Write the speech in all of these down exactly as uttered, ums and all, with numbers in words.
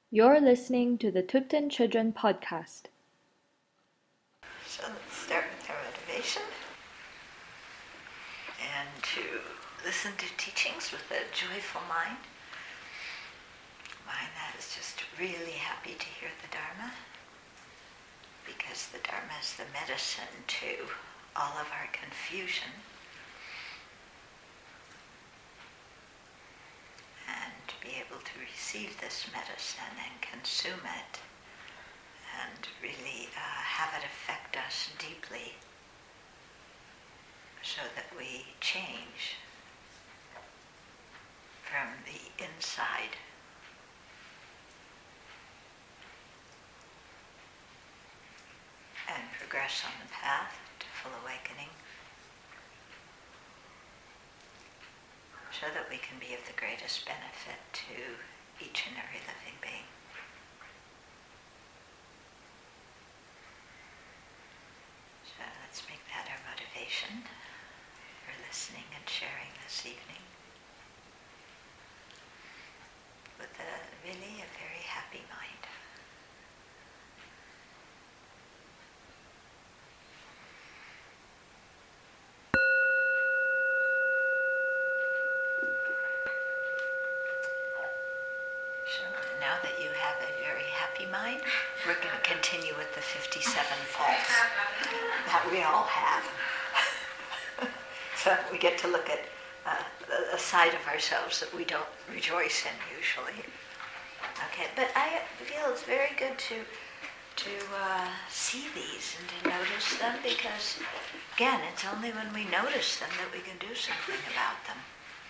You're listening to the Tuten Children Podcast. So let's start with our motivation and to listen to teachings with a joyful mind. Mind that is just really happy to hear the Dharma, because the Dharma is the medicine to all of our confusion. And to be able to receive this medicine and consume it and really uh, have it affect us deeply so that we change from the inside. And progress on the path to full awakening, so that we can be of the greatest benefit to each and every living being. So let's make that our motivation for listening and sharing this evening with a really a very happy mind. So now that you have a very happy mind, we're going to continue with the fifty-seven faults that we all have. So we get to look at uh, a side of ourselves that we don't rejoice in usually. Okay, but I feel it's very good to to uh, see these and to notice them, because again, it's only when we notice them that we can do something about them.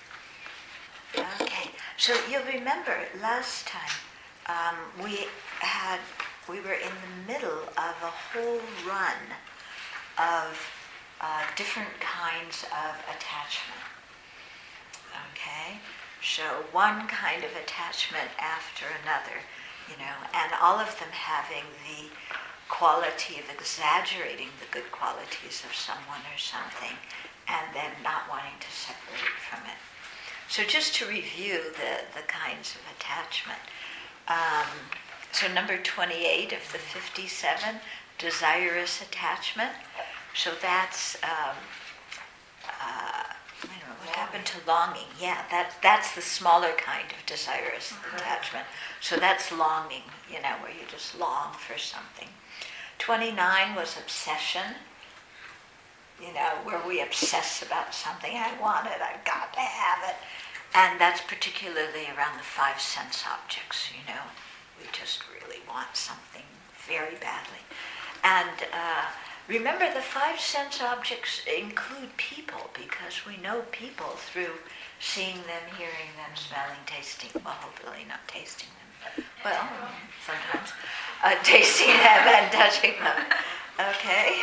Okay, so you'll remember last time um, we had we were in the middle of a whole run of uh, different kinds of attachment. Okay, so one kind of attachment after another, you know, and all of them having the quality of exaggerating the good qualities of someone or something, and then not wanting to separate from it. So just to review the, the kinds of attachment. Um, so number twenty-eight of the fifty-seven, desirous attachment. So that's, um, uh, I don't know, what happened to longing? Yeah, that, that's the smaller kind of desirous mm-hmm. attachment. So that's longing, you know, where you just long for something. twenty-nine was obsession. You know, where we obsess about something. I want it, I've got to have it. And that's particularly around the five sense objects, you know. We just really want something very badly. And uh, remember, the five sense objects include people, because we know people through seeing them, hearing them, smelling, tasting, well, hopefully not tasting them. Well, sometimes. Uh, tasting them and touching them. Okay?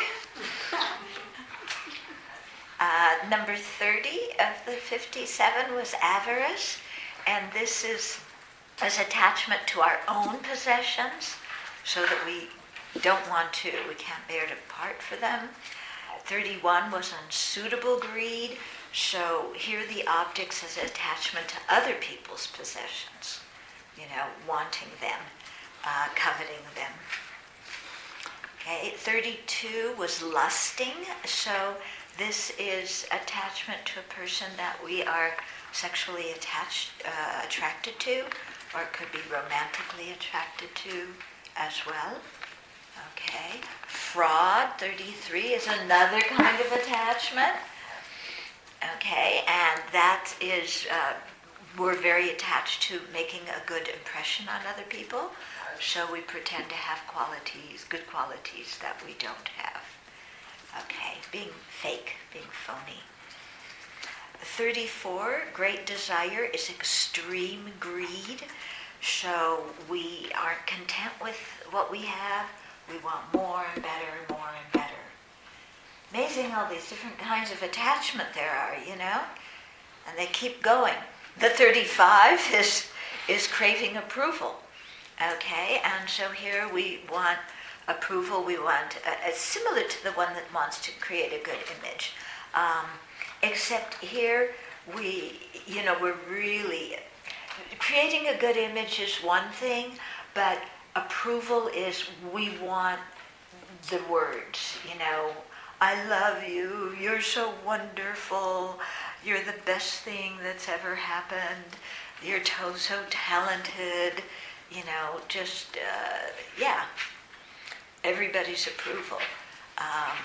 Uh, number thirty of the fifty-seven was avarice, and this is as attachment to our own possessions, so that we don't want to, we can't bear to part for them. thirty-one was unsuitable greed, so here the objects as attachment to other people's possessions, you know, wanting them, uh, coveting them. Okay, thirty-two was lusting, so this is attachment to a person that we are sexually attached, uh, attracted to, or it could be romantically attracted to as well. Okay. Fraud, thirty-three, is another kind of attachment. Okay, and that is, uh, we're very attached to making a good impression on other people, so we pretend to have qualities, good qualities that we don't have. Okay, being fake, being phony. thirty-four, great desire is extreme greed. So we aren't content with what we have. We want more and better and more and better. Amazing all these different kinds of attachment there are, you know? And they keep going. The thirty-five is, is craving approval. Okay, and so here we want approval, we want, uh, it's similar to the one that wants to create a good image. Um, except here, we, you know, we're really, creating a good image is one thing, but approval is we want the words, you know, I love you, you're so wonderful, you're the best thing that's ever happened, you're so, so talented, you know, just, uh, yeah, everybody's approval. Um,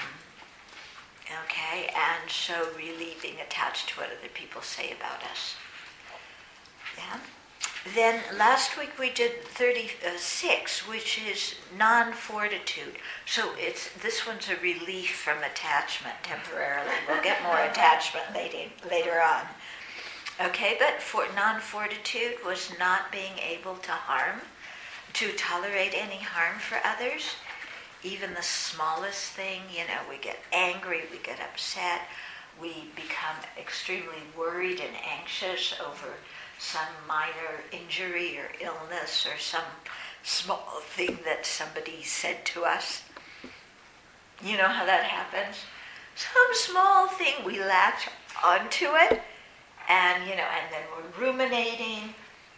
okay, and so really being attached to what other people say about us. Yeah. Then last week we did thirty-six, which is non-fortitude. So it's this one's a relief from attachment temporarily. We'll get more attachment later, later on. Okay, but for non-fortitude was not being able to harm, to tolerate any harm for others. Even the smallest thing, you know, we get angry, we get upset, we become extremely worried and anxious over some minor injury or illness or some small thing that somebody said to us. You know how that happens? Some small thing, we latch onto it, and, you know, and then we're ruminating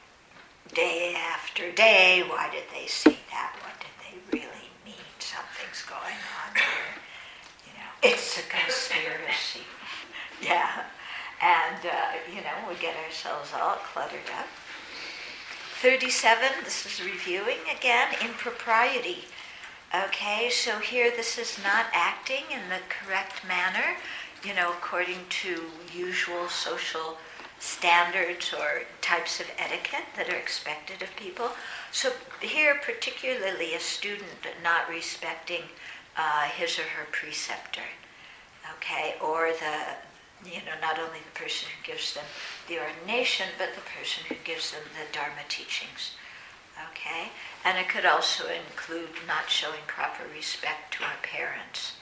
day after day. Why did they say that? What did they really mean? Something's going on here. You know, it's a conspiracy. Yeah. And, uh, you know, we get ourselves all cluttered up. thirty-seven, this is reviewing again, impropriety. Okay, so here this is not acting in the correct manner, you know, according to usual social standards or types of etiquette that are expected of people. So here, particularly a student not respecting uh, his or her preceptor, okay, or the you know, not only the person who gives them the ordination, but the person who gives them the Dharma teachings, okay? And it could also include not showing proper respect to our parents.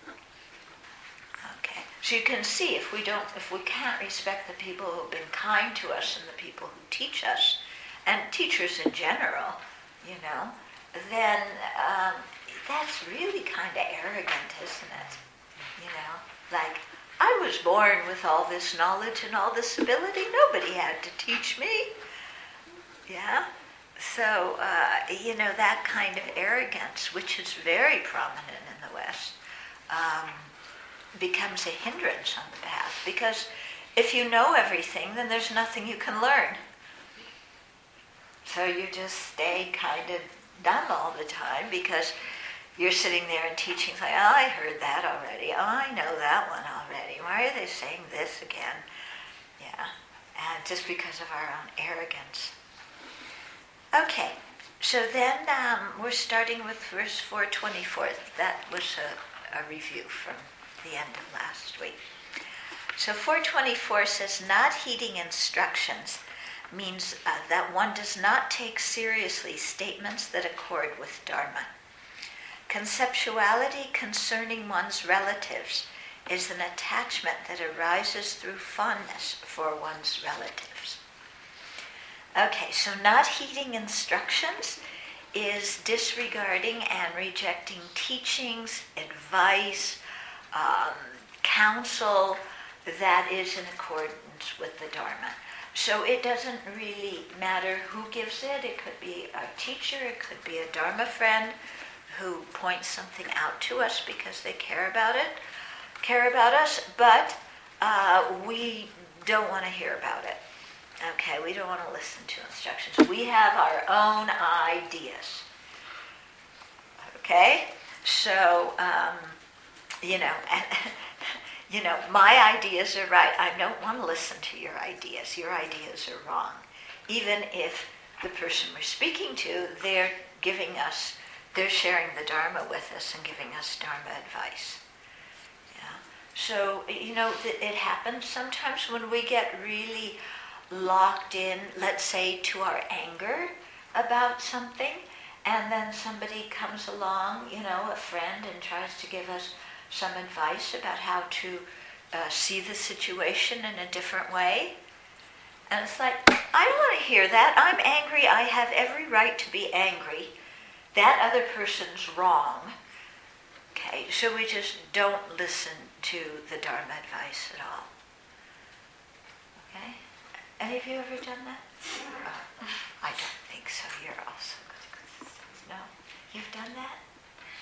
Okay, so you can see if we don't, if we can't respect the people who have been kind to us and the people who teach us, and teachers in general, you know, then um, that's really kind of arrogant, isn't it? You know, like, I was born with all this knowledge and all this ability. Nobody had to teach me. Yeah? So, uh, you know, that kind of arrogance, which is very prominent in the West, um, becomes a hindrance on the path. Because if you know everything, then there's nothing you can learn. So you just stay kind of dumb all the time because you're sitting there and teaching, like, oh, I heard that already. Oh, I know that one already. Why are they saying this again? Yeah, and just because of our own arrogance. Okay, so then um, we're starting with verse four twenty-four. That was a, a review from the end of last week. So four twenty-four says, not heeding instructions means uh, that one does not take seriously statements that accord with Dharma. Conceptuality concerning one's relatives is an attachment that arises through fondness for one's relatives. Okay, so not heeding instructions is disregarding and rejecting teachings, advice, um, counsel that is in accordance with the Dharma. So it doesn't really matter who gives it. It could be a teacher, it could be a Dharma friend who points something out to us because they care about it, care about us, but uh, we don't want to hear about it. Okay, we don't want to listen to instructions. We have our own ideas. Okay, so um, you know, and, you know, my ideas are right. I don't want to listen to your ideas. Your ideas are wrong, even if the person we're speaking to, they're giving us. They're sharing the Dharma with us and giving us Dharma advice. Yeah. So, you know, it happens sometimes when we get really locked in, let's say, to our anger about something, and then somebody comes along, you know, a friend, and tries to give us some advice about how to uh, see the situation in a different way. And it's like, I don't want to hear that. I'm angry. I have every right to be angry. That other person's wrong. Okay, so we just don't listen to the Dharma advice at all. Okay? Any of you ever done that? Oh, I don't think so. You're also good.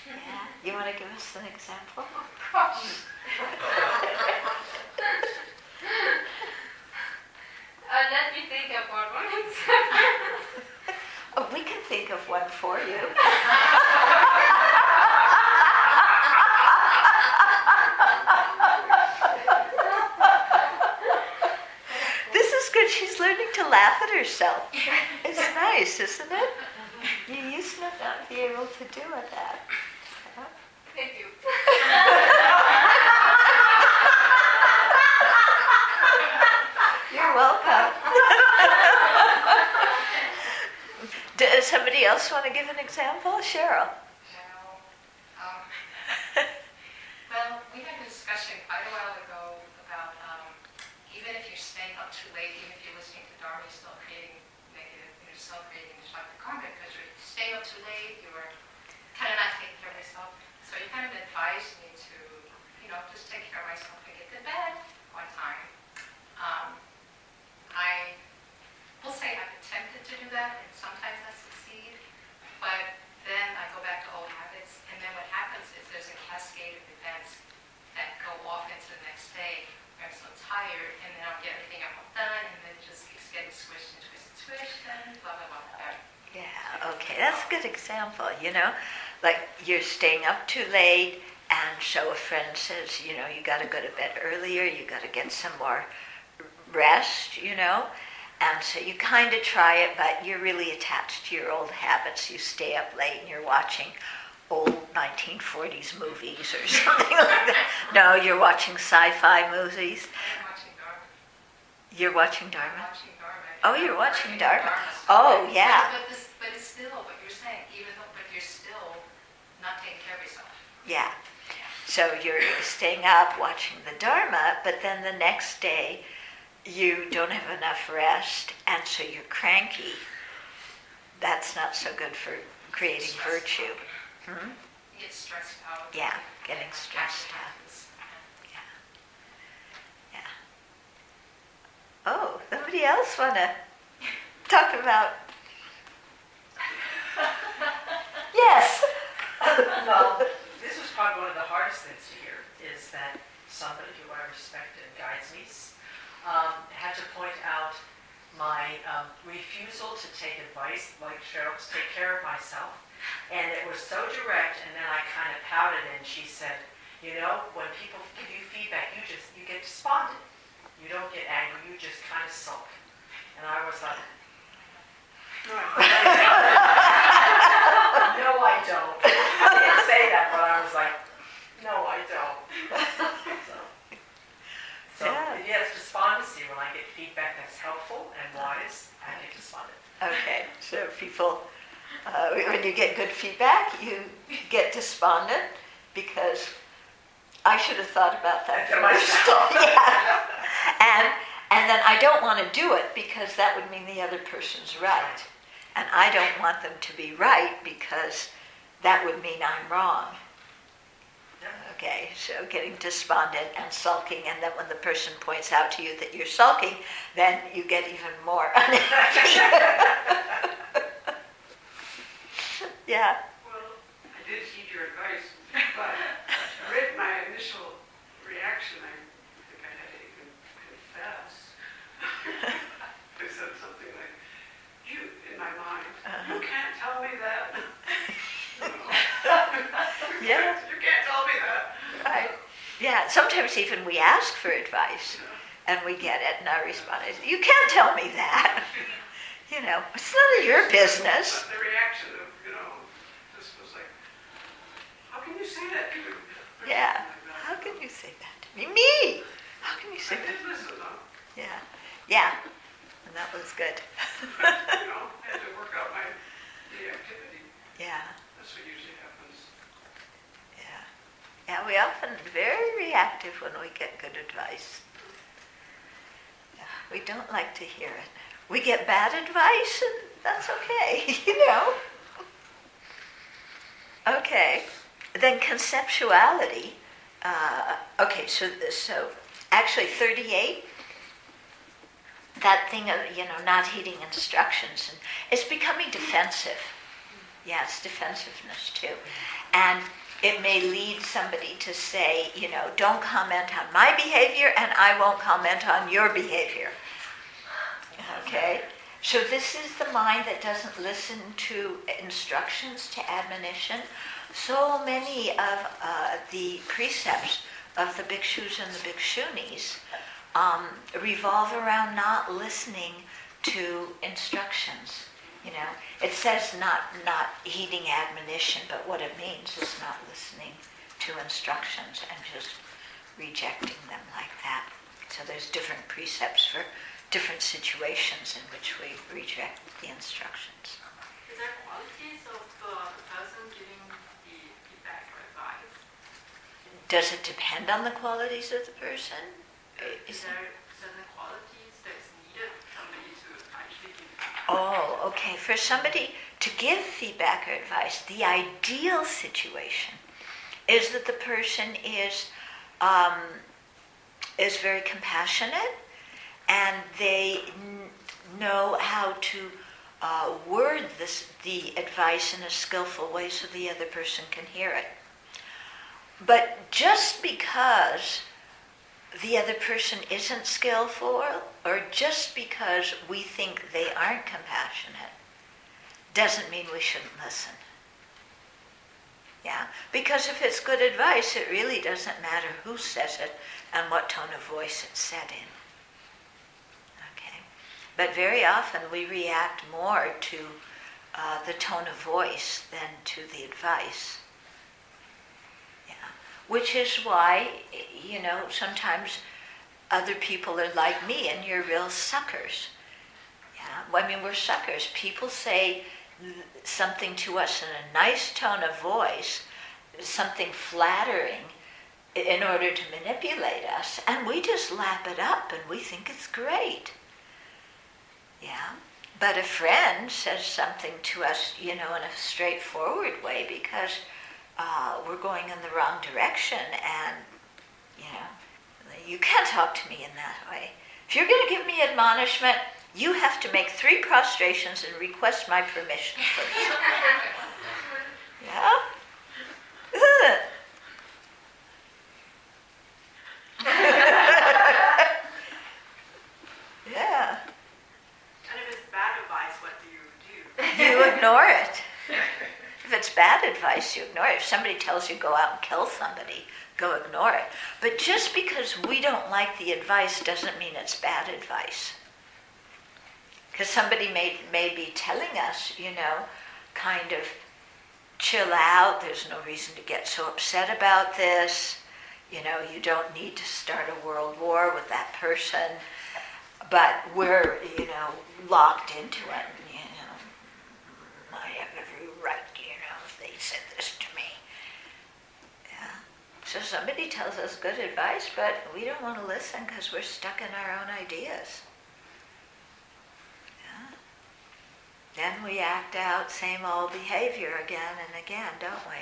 Yeah. You want to give us an example? Oh, gosh. uh, let me think about one example. Oh, we can think of one for you. This is good. She's learning to laugh at herself. It's nice, isn't it? You used to not be able to do that. Thank you. You're welcome. Does somebody else want to give an example? Cheryl. Cheryl. Um, well, we had a discussion quite a while ago about um, even if you're staying up too late, even if you're listening to Dharma, you're still creating negative, you're still creating destructive karma because you're staying up too late, you're kind of not taking care of yourself. So you kind of advised me to, you know, just take care of myself and get to bed on time. Um, I will say I've attempted to do that, and sometimes I succeed, but then I go back to old habits, and then what happens is there's a cascade of events that go off into the next day. I'm so tired, and then I don't get everything I want done, and then it just keeps getting swished and twisted, swished, and blah, blah, blah, blah. Yeah, okay, that's a good example, you know? Like you're staying up too late, and so a friend says, you know, you got to go to bed earlier, you got to get some more rest, you know? And so you kind of try it, but you're really attached to your old habits. You stay up late and you're watching old nineteen forties movies or something like that. No, you're watching sci-fi movies. I'm watching Dharma. You're watching I'm Dharma? watching Dharma. Oh, you're watching Dharma. So Oh, but- yeah. But, this, but it's still what you're saying, even though, but you're still not taking care of yourself. Yeah. So you're staying up watching the Dharma, but then the next day you don't have enough rest, and so you're cranky. That's not so good for creating virtue. Hmm? You get stressed out. Yeah, getting And stressed action out. happens. Yeah. Yeah. Oh, somebody else want to talk about? Yes. Well, this was probably one of the hardest things to hear, is that somebody who I respect and guides me um, had to point out my um, refusal to take advice, like Cheryl, to take care of myself. And it was so direct, and then I kind of pouted, and she said, you know, when people give you feedback, you just, you get despondent. You don't get angry, you just kind of sulk. And I was like, no, I don't. I didn't say that, but I was like, no, I don't. So, so Yeah. yes, despondency, when I get feedback that's helpful and wise, I get despondent. Okay, so people, uh, when you get good feedback, you get despondent because I should have thought about that To first. myself. Yeah. And and then I don't want to do it because that would mean the other person's right. And I don't want them to be right because that would mean I'm wrong. Okay, so getting despondent and sulking, and then when the person points out to you that you're sulking, then you get even more unhappy. Yeah. Well, I did heed your advice, but I read my initial reaction. I think I had to even confess. I said something like, you, in my mind, Uh-huh. you can't tell me that. Yeah. You can't tell me that. Right. Yeah, sometimes even we ask for advice and we get it, and our response is, you can't tell me that. You know, it's none of your business. But the reaction of, you know, just was like, how can you say that to me? Or Yeah. something like that. How can you say that to me? Me! How can you I say that? did listen, though. Yeah. Yeah. And that was good. You know, I had to work out my the activity. Yeah. That's what usually happens. Yeah. Yeah, we often very reactive when we get good advice. Yeah, we don't like to hear it. We get bad advice, and that's okay, you know. Okay, then conceptuality. Uh, okay, so so actually thirty-eight. That thing of, you know, not heeding instructions, and it's becoming defensive. Yeah, it's defensiveness too. And it may lead somebody to say, you know, don't comment on my behavior and I won't comment on your behavior. Okay? So this is the mind that doesn't listen to instructions, to admonition. So many of uh, the precepts of the bhikshus and the bhikshunis um, revolve around not listening to instructions. You know, it says not not heeding admonition, but what it means is not listening to instructions and just rejecting them like that. So there's different precepts for different situations in which we reject the instructions. Is there qualities of uh, the person giving the feedback or advice? Does it depend on the qualities of the person? Is there certain qualities that's needed for somebody to actually give feedback? Oh, okay. For somebody to give feedback or advice, the ideal situation is that the person is um, is very compassionate and they n- know how to uh, word this, the advice in a skillful way so the other person can hear it. But just because the other person isn't skillful, or just because we think they aren't compassionate, doesn't mean we shouldn't listen. Yeah? Because if it's good advice, it really doesn't matter who says it and what tone of voice it's said in. Okay? But very often we react more to uh, the tone of voice than to the advice. Which is why, you know, sometimes other people are like me and you're real suckers. Yeah, I mean, we're suckers. People say something to us in a nice tone of voice, something flattering, in order to manipulate us, and we just lap it up and we think it's great. Yeah, but a friend says something to us, you know, in a straightforward way because Uh, we're going in the wrong direction, and, you know, you can't talk to me in that way. If you're going to give me admonishment, you have to make three prostrations and request my permission first. Yeah? Ugh. Yeah. And if it's bad advice, what do you do? You ignore it. If it's bad advice, you ignore it. If somebody tells you go out and kill somebody, go ignore it. But just because we don't like the advice doesn't mean it's bad advice. Because somebody may, may be telling us, you know, kind of chill out, there's no reason to get so upset about this, you know, you don't need to start a world war with that person, but we're, you know, locked into it, you know, I have every right, you know, if they said this to me. Yeah. So somebody tells us good advice, but we don't want to listen because we're stuck in our own ideas. Then we act out same old behavior again and again, don't we?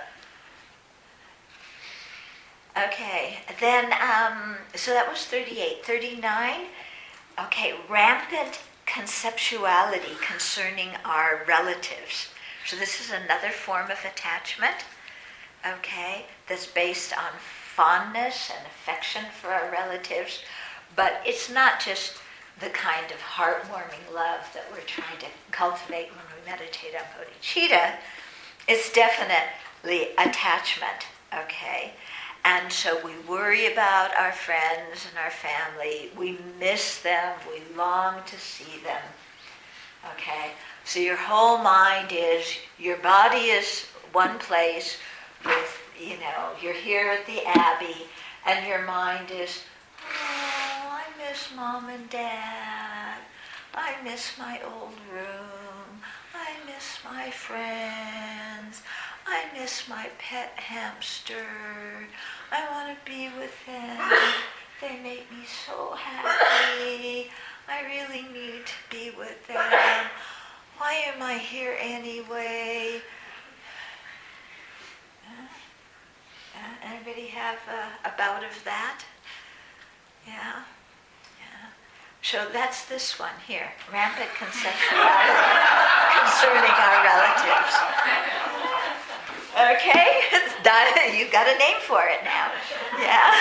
Okay, then, um, so that was thirty-eight. thirty-nine, okay, rampant conceptuality concerning our relatives. So this is another form of attachment, okay, that's based on fondness and affection for our relatives, but it's not just the kind of heartwarming love that we're trying to cultivate when we meditate on bodhicitta. It's definitely attachment, okay? And so we worry about our friends and our family. We miss them. We long to see them, okay? So your whole mind is, your body is one place with, you know, you're here at the Abbey, and your mind is, oh, I miss Mom and Dad. I miss my old room. I miss my friends. I miss my pet hamster. I want to be with them. They make me so happy. I really need to be with them. Why am I here anyway? Uh, uh, anybody have a, a bout of that? Yeah, yeah. So that's this one here, rampant conceptuality concerning our relatives. you've got a name for it now. Yeah.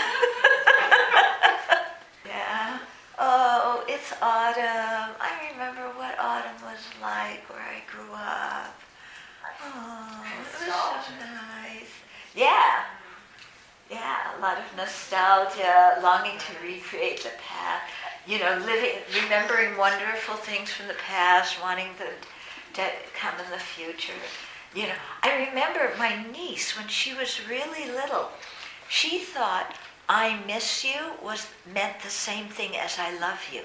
Yeah. Oh, it's autumn. I remember what autumn was like where I grew up. Oh, it was so nice. Yeah. Yeah, a lot of nostalgia, longing to recreate the past. You know, living, remembering wonderful things from the past, wanting them to come in the future. You know, I remember my niece when she was really little. She thought "I miss you" was meant the same thing as "I love you."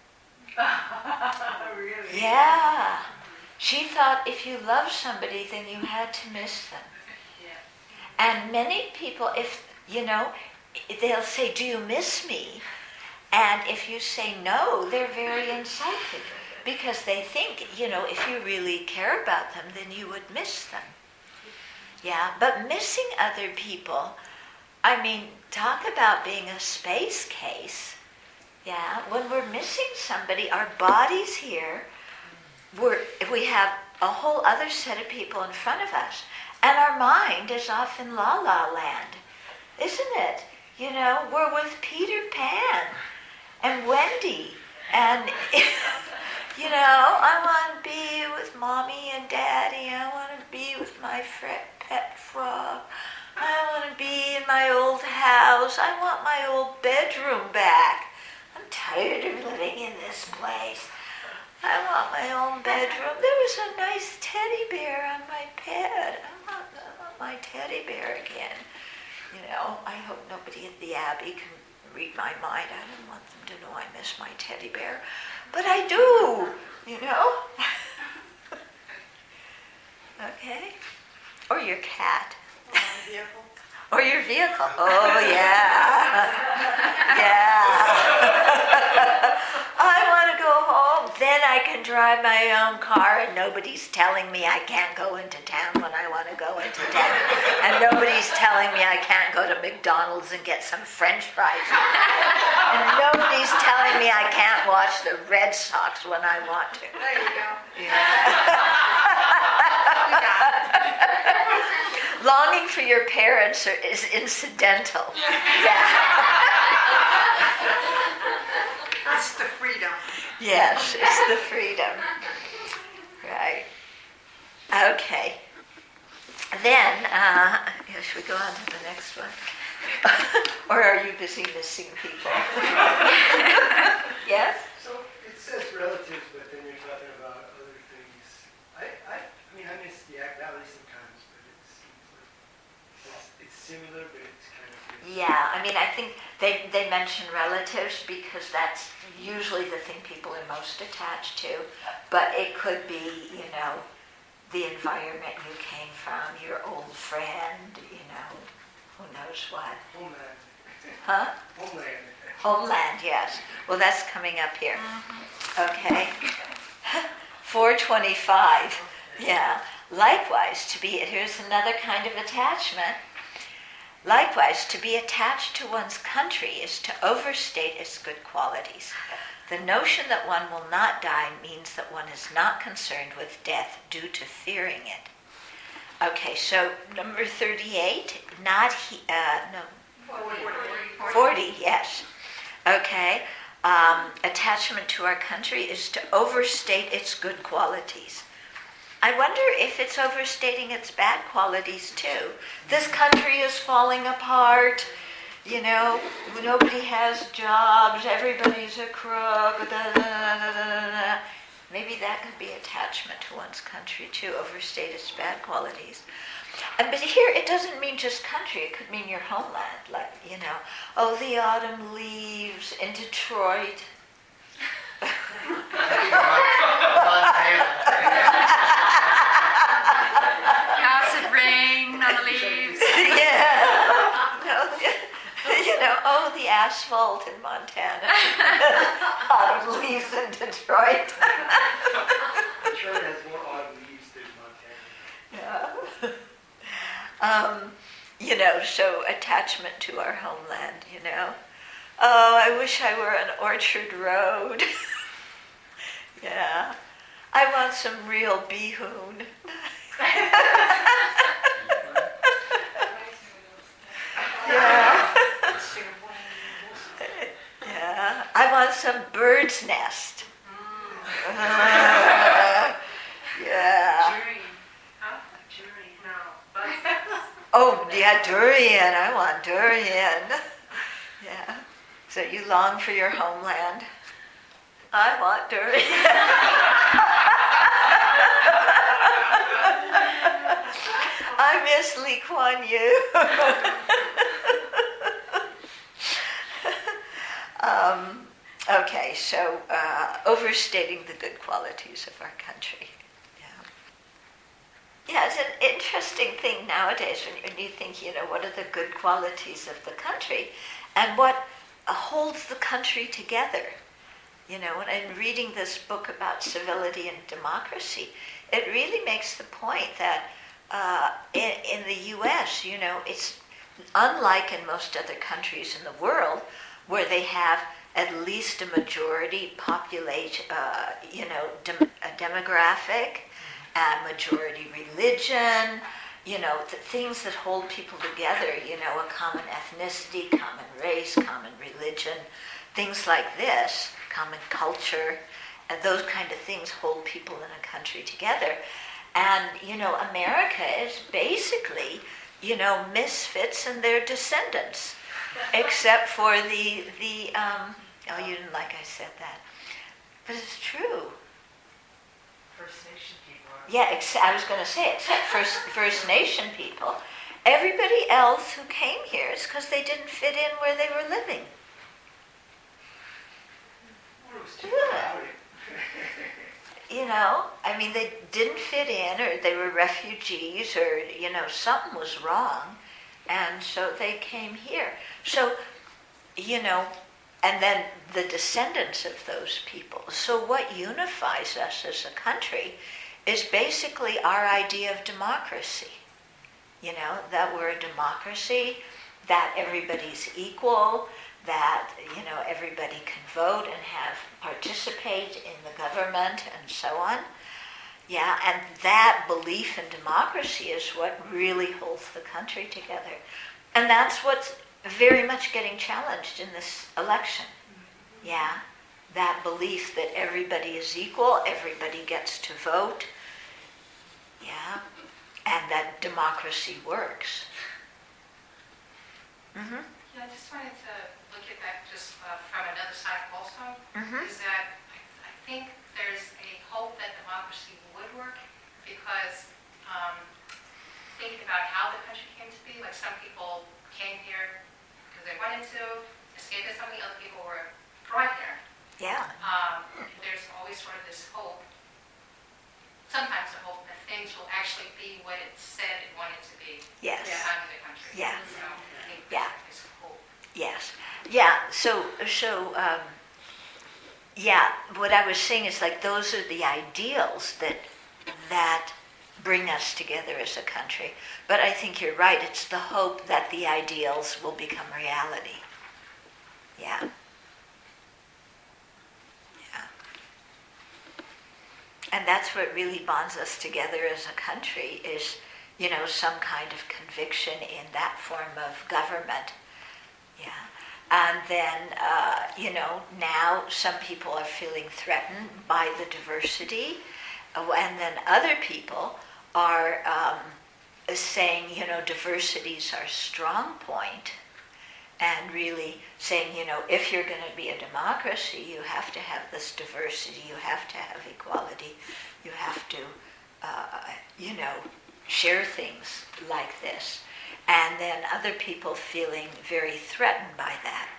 Really? Yeah. She thought if you love somebody, then you had to miss them. And many people, if, you know, they'll say, "Do you miss me?" And if you say no, they're very insulted because they think, you know, if you really care about them, then you would miss them. Yeah, but missing other people, I mean, talk about being a space case. Yeah, when we're missing somebody, our body's here, we're, we have a whole other set of people in front of us, and our mind is off in La La Land, isn't it? You know, we're with Peter Pan and Wendy, and, you know, I want to be with Mommy and Daddy, I want to be with my pet frog, I want to be in my old house, I want my old bedroom back. I'm tired of living in this place. I want my own bedroom. There was a nice teddy bear on my bed. I want, I want my teddy bear again. You know, I hope nobody at the Abbey can read my mind. I don't want them to know I miss my teddy bear. But I do, you know. Okay? Or your cat. Or my vehicle. Or your vehicle. Oh, yeah. Yeah. I want to go home. Then I can drive my own car and nobody's telling me I can't go into town when I want to go into town. And nobody's telling me I can't go to McDonald's and get some French fries. And nobody's telling me I can't watch the Red Sox when I want to. There you go. Yeah. Longing for your parents are, is incidental. Yeah. It's the freedom. Yes, it's the freedom. Right. Okay. Then, uh, yeah, should we go on to the next one? Or are you busy missing people? Yes? So it says relatives, but then you're talking about other things. I, I, I mean, I miss the Yak Valley sometimes, but it seems like it's, it's similar, but it's kind of different. Yeah, I mean, I think they, they mention relatives because that's usually the thing people are most attached to, but it could be, you know, the environment you came from, your old friend, you know, who knows what. Homeland. Huh? Homeland. Homeland, yes. Well, that's coming up here. Okay. four twenty-five. Yeah. Likewise, to be, here's another kind of attachment. Likewise, to be attached to one's country is to overstate its good qualities. The notion that one will not die means that one is not concerned with death due to fearing it. Okay, so number thirty-eight, not he, uh, no, forty, yes. Okay, um, attachment to our country is to overstate its good qualities. I wonder if it's overstating its bad qualities too. This country is falling apart, you know, nobody has jobs, everybody's a crook, da, da, da, da, da, da. Maybe that could be attachment to one's country too, overstate its bad qualities. And, but here it doesn't mean just country, it could mean your homeland, like, you know, oh, the autumn leaves in Detroit. Acid rain on the leaves. Yeah. No, you know, oh, the asphalt in Montana. Autumn leaves in Detroit. Detroit has more autumn leaves than Montana. Yeah. Um, you know, so attachment to our homeland, you know. Oh, I wish I were on Orchard Road. Yeah. I want some real beehoon. some bird's nest. Mm. Uh, yeah. Jury. Huh? Jury. No. But Oh, yeah, durian. I want durian. Yeah. So you long for your homeland? I want durian. I miss Lee Kuan Yew. um, okay, so uh, overstating the good qualities of our country. Yeah. Yeah, it's an interesting thing nowadays when you, when you think, you know, what are the good qualities of the country and what uh, holds the country together. You know, when I'm reading this book about civility and democracy, it really makes the point that uh, in, in the U S, you know, it's unlike in most other countries in the world where they have at least a majority population, uh, you know, dem- a demographic, a majority religion, you know, the things that hold people together, you know, a common ethnicity, common race, common religion, things like this, common culture, and those kind of things hold people in a country together. And, you know, America is basically, you know, misfits and their descendants, except for the, the um, oh, you didn't like I said that. But it's true. First Nation people are. Yeah, ex- I was going to say, except First, First Nation people. Everybody else who came here is because they didn't fit in where they were living. Well, it was too Yeah. crowded. You know, I mean, they didn't fit in, or they were refugees, or, you know, something was wrong, and so they came here. So, you know, and then the descendants of those people. So what unifies us as a country is basically our idea of democracy. You know, that we're a democracy, that everybody's equal, that, you know, everybody can vote and have participate in the government and so on. Yeah, and that belief in democracy is what really holds the country together. And that's what's very much getting challenged in this election. Yeah, that belief that everybody is equal, everybody gets to vote. Yeah, and that democracy works. Mm-hmm. Yeah, I just wanted to look at that just uh, from another side also, Mm-hmm. is that I, I think there's a hope that democracy would work because um, thinking about how the country came to be, like some people came here because they wanted to, escape as something, other people were brought here. Yeah. Um, there's always sort of this hope, sometimes a hope that things will actually be what it said it wanted to be Yes. under the country. Yeah. So I think Yeah. there's hope. Yes. Yeah. So, so, um, yeah. What I was saying is like those are the ideals that that bring us together as a country. But I think you're right. It's the hope that the ideals will become reality. Yeah. Yeah. And that's what really bonds us together as a country is, you know, some kind of conviction in that form of government. Yeah. And then, uh, you know, now some people are feeling threatened by the diversity, uh, and then other people are um, saying, you know, diversity is our strong point, and really saying, you know, if you're going to be a democracy, you have to have this diversity, you have to have equality, you have to, uh, you know, share things like this. And then other people feeling very threatened by that.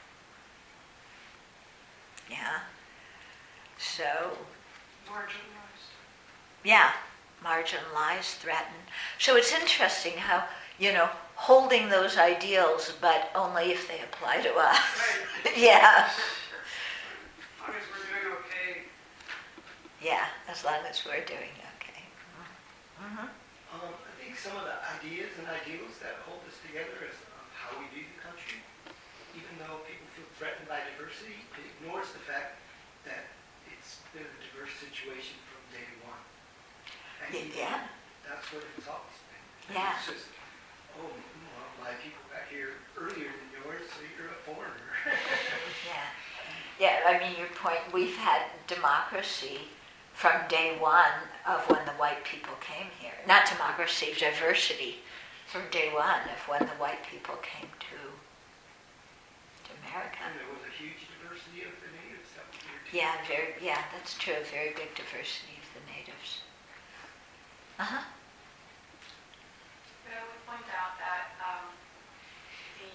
Yeah. So, Marginalized. yeah, marginalized, threatened. So it's interesting how, you know, holding those ideals, but only if they apply to us. Right. Yeah. As long as we're doing okay. Yeah, as long as we're doing okay. Mm-hmm. Um, I think some of the ideas and ideals that hold us together is um, how we view the country. Even though people feel threatened by diversity, it ignores the fact that it's been a diverse situation from day one. And Y- even yeah. that's what it's always been. And Yeah. It's just, oh, well, my people got here earlier than yours, so you're a foreigner. Yeah. Yeah, I mean, your point, we've had democracy from day one of when the white people came here. Not democracy, diversity from day one of when the white people came to, to America. And there was a huge diversity of the natives that were here too. Yeah, very, yeah, that's true, a very big diversity of the natives. Uh-huh. But I would point out that um, the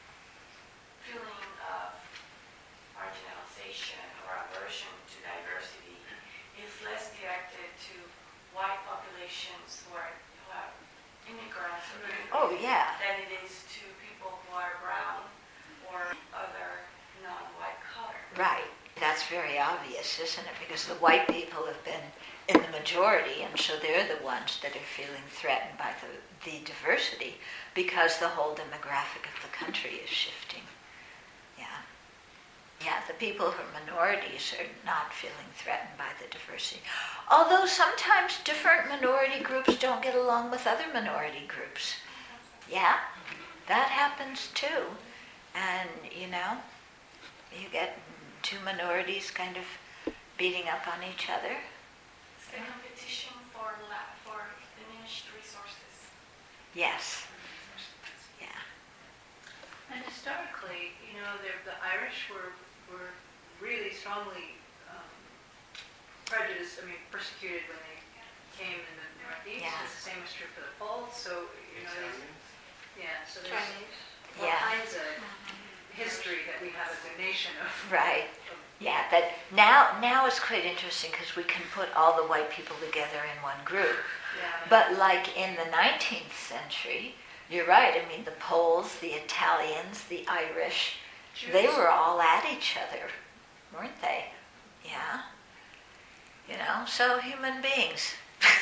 feeling of marginalization or aversion to diversity is less directed to white populations who are, who are immigrants or Oh, yeah. than it is to people who are brown or other non-white color. Right. That's very obvious, isn't it? Because the white people have been in the majority, and so they're the ones that are feeling threatened by the, the diversity because the whole demographic of the country is shifting. Yeah. Yeah, the people who are minorities are not feeling threatened by the diversity. Although sometimes different minority groups don't get along with other minority groups. Yeah, that happens too. And, you know, you get two minorities kind of beating up on each other. The competition for la- for diminished resources. Yes. Yeah. And historically, you know, the, the Irish were were really strongly um, prejudiced, I mean, persecuted when they came in the Northeast. Yeah. It's the same was true for the Poles. So, you know, there's, Italians. yeah, so there's all Yeah. kinds of history that we have as a nation of. Right. of Yeah, but now now it's quite interesting because we can put all the white people together in one group. yeah. But like in the nineteenth century, you're right, I mean the Poles, the Italians, the Irish, they were all at each other, weren't they? Yeah. You know, so human beings.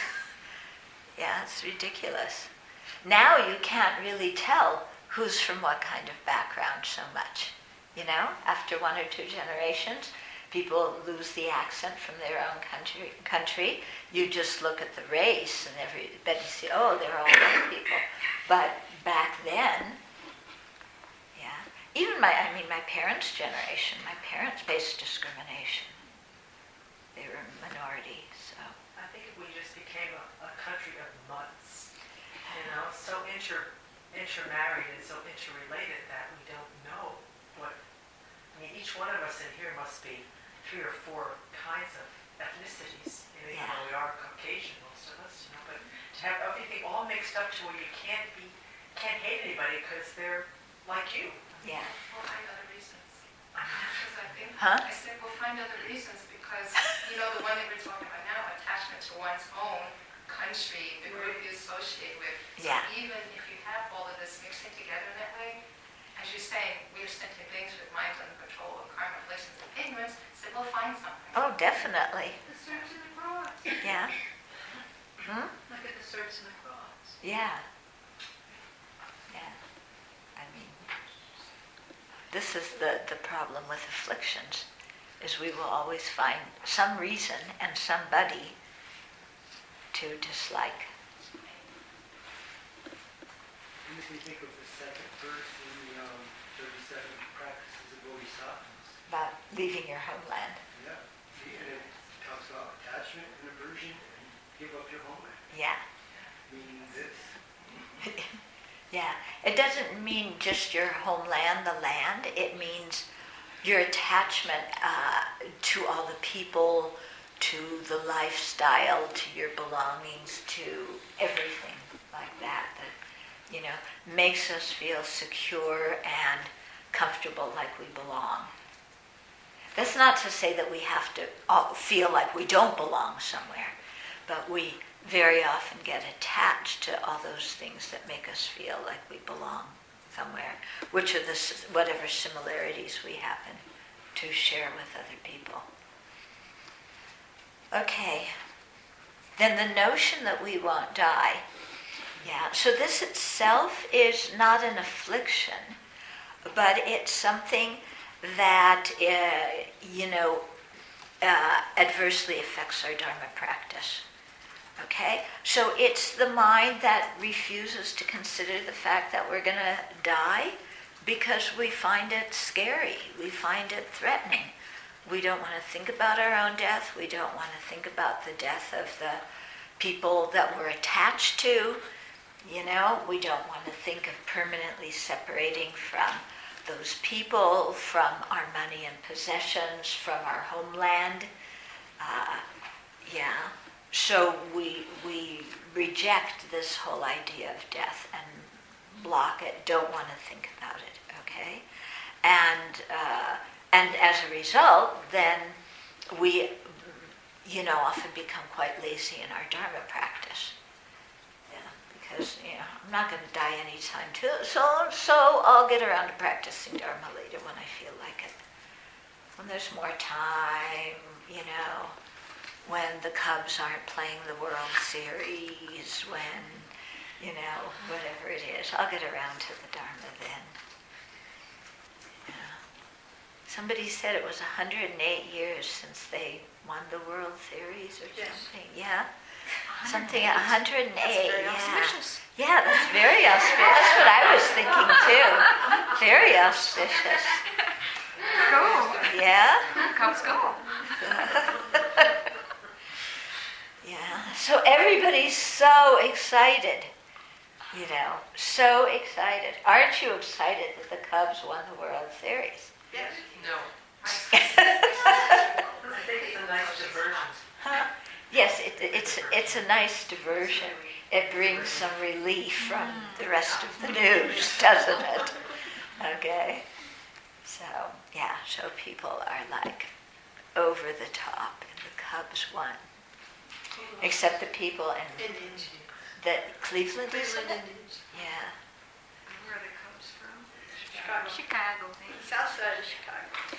Yeah, it's ridiculous. Now you can't really tell who's from what kind of background so much. You know, after one or two generations, people lose the accent from their own country. Country. You just look at the race and everybody see, oh, they're all white people. But back then, yeah, even my, I mean, my parents' generation, my parents faced discrimination. They were a minority, so. I think if we just became a, a country of mutts, you know, so inter, intermarried and so interrelated that we don't know what, I mean, each one of us in here must be three or four kinds of ethnicities, you know, even Yeah. though we are Caucasian, most of us, you know, but to have everything all mixed up to where you can't be, can't hate anybody because they're like you. Yeah. We'll find other reasons. Because I think, Huh? I said we'll find other reasons because, you know, the one that we're talking about now, attachment to one's own country, the group you associate with. So Yeah. even if you have all of this mixing together that way, as you're saying, we're sentient beings with minds under control of karma, afflictions, and ignorance, so we'll find something. Oh, definitely. The search and the cross. Yeah. Hmm? Look at the search and the cross. Yeah. Yeah. I mean, this is the, the problem with afflictions, is we will always find some reason and somebody to dislike. Makes me think of the second verse in the um, thirty-seven practices of Bodhisattvas. About leaving your homeland. Yeah. See, and it talks about attachment and aversion and give up your homeland. Yeah. Meaning this. Yeah. It doesn't mean just your homeland, the land. It means your attachment uh, to all the people, to the lifestyle, to your belongings, to everything like that, that, you know, makes us feel secure and comfortable like we belong. That's not to say that we have to all feel like we don't belong somewhere, but we very often get attached to all those things that make us feel like we belong somewhere, which are the s- whatever similarities we happen to share with other people. Okay, then the notion that we won't die. Yeah, so this itself is not an affliction, but it's something that, uh, you know, uh, adversely affects our Dharma practice. Okay? So it's the mind that refuses to consider the fact that we're going to die because we find it scary, we find it threatening. we don't want to think about our own death. We don't want to think about the death of the people that we're attached to. You know, we don't want to think of permanently separating from those people, from our money and possessions, from our homeland. Uh, yeah. So we we reject this whole idea of death and block it. Don't want to think about it. Okay, and uh, and as a result, then we, you know, often become quite lazy in our Dharma practice. Because, you know, I'm not going to die anytime too, so so I'll get around to practicing Dharma later when I feel like it. When there's more time, you know, when the Cubs aren't playing the World Series, when, you know, whatever it is, I'll get around to the Dharma then. Yeah. Somebody said it was one hundred eight years since they won the World Series or Yes. something. Yeah. Something at one hundred eight, very yeah. auspicious. Yeah, that's very auspicious. That's what I was thinking too. Very auspicious. Go. Yeah? Cubs go. Yeah. So everybody's so excited. You know, so excited. Aren't you excited that the Cubs won the World Series? Yes. No. I think it's a nice diversion. Huh? Yes, it, it's it's a nice diversion. It brings some relief from the rest of the news, doesn't it? Okay. So, yeah, so people are like over the top, and the Cubs won. Except the people in Indians. the Cleveland, isn't Cleveland it? Indians. Yeah. Where are the Cubs from? Chicago. Chicago. South side of Chicago.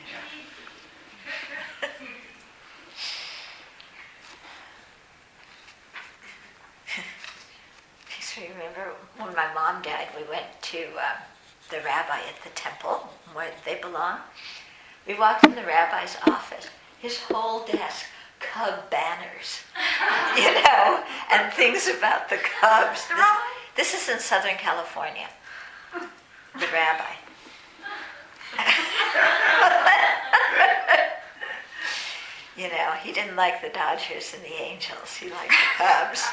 Just remember when my mom died, we went to um, the rabbi at the temple where they belong. We walked in the rabbi's office. His whole desk, Cub banners, you know, and things about the Cubs. This, this is in Southern California. The rabbi. You know, he didn't like the Dodgers and the Angels. He liked the Cubs.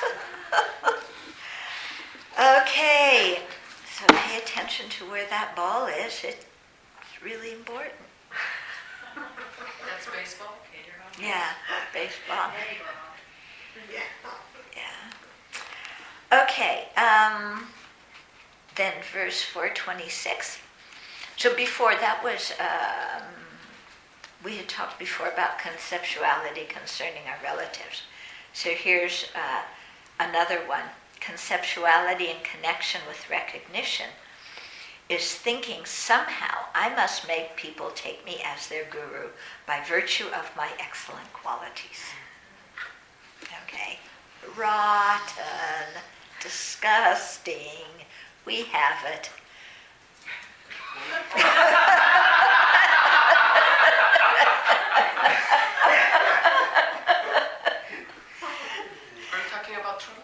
Okay, so pay attention to where that ball is. It's really important. That's baseball? Yeah, baseball. Yeah. Yeah. Okay, um, then verse four twenty-six. So before that was, um, we had talked before about conceptuality concerning our relatives. So here's uh, another one. Conceptuality in connection with recognition is thinking somehow I must make people take me as their guru by virtue of my excellent qualities. Okay? Rotten, disgusting, we have it. Are you talking about Trump?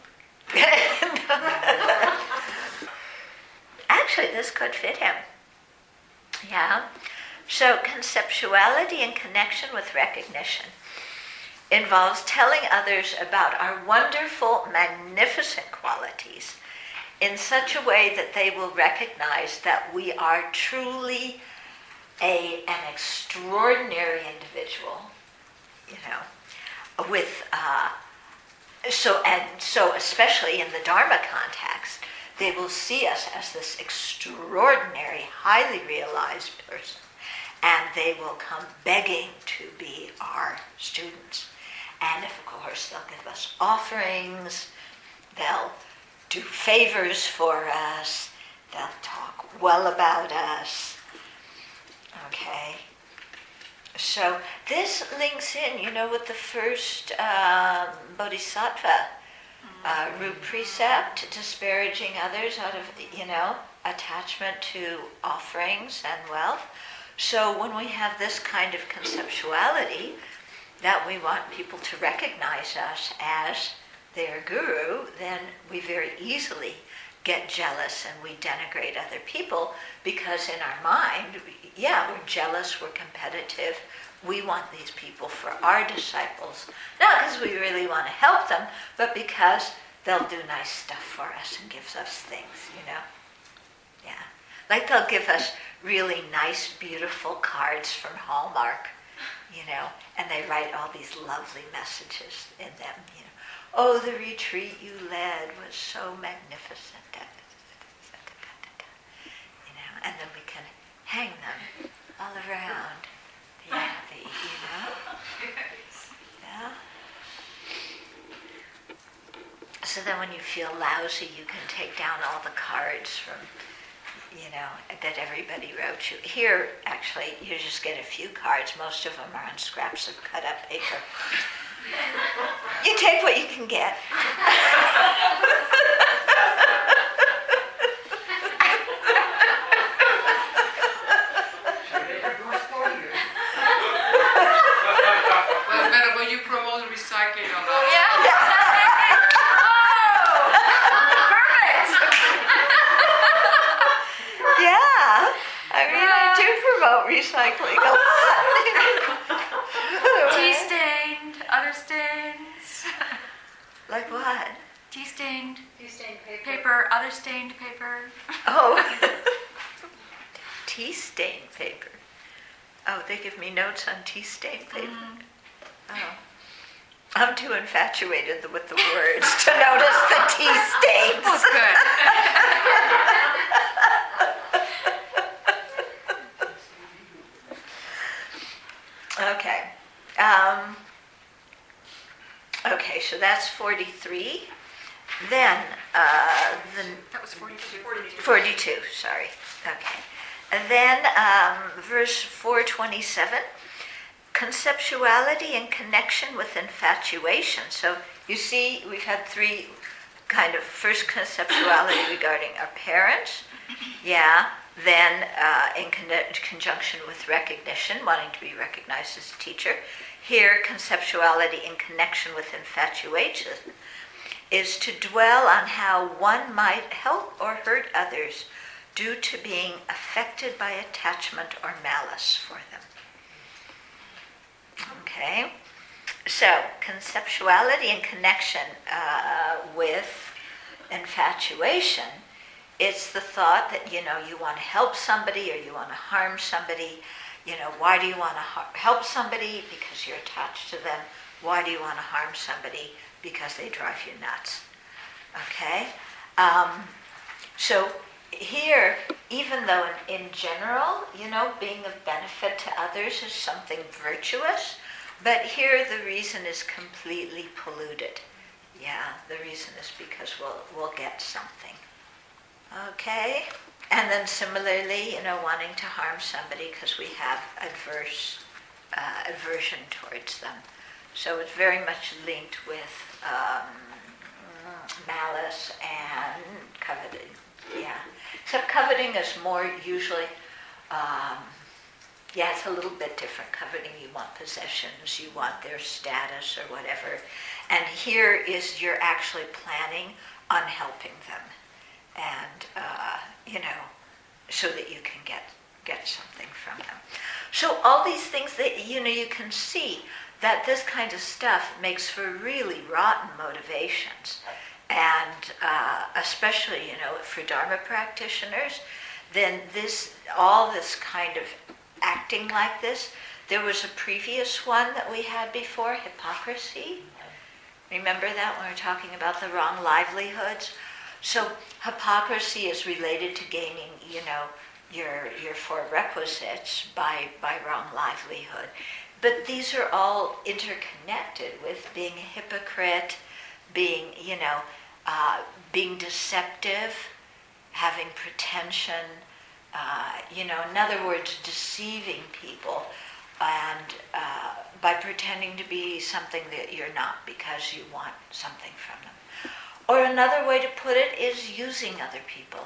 Actually, this could fit him. Yeah. So, conceptuality in connection with recognition involves telling others about our wonderful, magnificent qualities in such a way that they will recognize that we are truly a, an extraordinary individual, you know, with, uh, so, and so especially in the Dharma context, they will see us as this extraordinary, highly realized person, and they will come begging to be our students. And of course, they'll give us offerings, they'll do favors for us, they'll talk well about us. Okay? So this links in, you know, with the first um, Bodhisattva uh, root precept, disparaging others out of, you know, attachment to offerings and wealth. So when we have this kind of conceptuality, that we want people to recognize us as their guru, then we very easily get jealous and we denigrate other people because in our mind, yeah, we're jealous, we're competitive, We want these people for our disciples, not because we really want to help them, but because they'll do nice stuff for us and gives us things, you know? Yeah. Like they'll give us really nice, beautiful cards from Hallmark, you know, and they write all these lovely messages in them, you know. Oh, the retreat you led was so magnificent. You know, and then we can hang them all around the abbey, you know. Yeah. So then when you feel lousy, you can take down all the cards from, you know, that everybody wrote you. Here, actually, you just get a few cards. Most of them are on scraps of cut-up paper. You take what you can get. Well, better when you promote recycling on that. Yeah, I mean, I do promote recycling a lot. Tea stained, other stains. Like what? Tea stained You stained paper. paper, other stained paper. Oh, tea stain paper. Oh, they give me notes on tea stain paper. Mm. Oh, I'm too infatuated with the words to notice the tea stains. That's good. Okay. Um, okay, so that's forty-three. Then, uh, the That was forty-two. forty-two, sorry. Okay. And then um, verse four twenty-seven, conceptuality in connection with infatuation. So you see, we've had three kind of, first conceptuality regarding our parents, yeah, then uh, in con- conjunction with recognition, wanting to be recognized as a teacher. Here, conceptuality in connection with infatuation is to dwell on how one might help or hurt others due to being affected by attachment or malice for them. Okay, so conceptuality in connection uh, with infatuation, it's the thought that, you know, you want to help somebody or you want to harm somebody. You know, why do you want to ha- help somebody? Because you're attached to them. Why do you want to harm somebody? Because they drive you nuts. Okay? Um, so here, even though in, in general, you know, being of benefit to others is something virtuous, but here the reason is completely polluted. Yeah, the reason is because we'll we'll get something. Okay? And then similarly, you know, wanting to harm somebody because we have adverse uh, aversion towards them. So it's very much linked with um, malice and coveting. Yeah. Except coveting is more usually, um, yeah, it's a little bit different. Coveting, you want possessions, you want their status or whatever. And here is you're actually planning on helping them. And, uh, you know, so that you can get get something from them. So all these things that, you know, you can see that this kind of stuff makes for really rotten motivations. And uh, especially, you know, for Dharma practitioners, then this, all this kind of acting like this, there was a previous one that we had before, hypocrisy. Remember that when we were talking about the wrong livelihoods? So hypocrisy is related to gaining, you know, your your four requisites by, by wrong livelihood. But these are all interconnected with being a hypocrite, being, you know, uh, being deceptive, having pretension, uh, you know, in other words, deceiving people, and uh, by pretending to be something that you're not because you want something from them. Or another way to put it is using other people.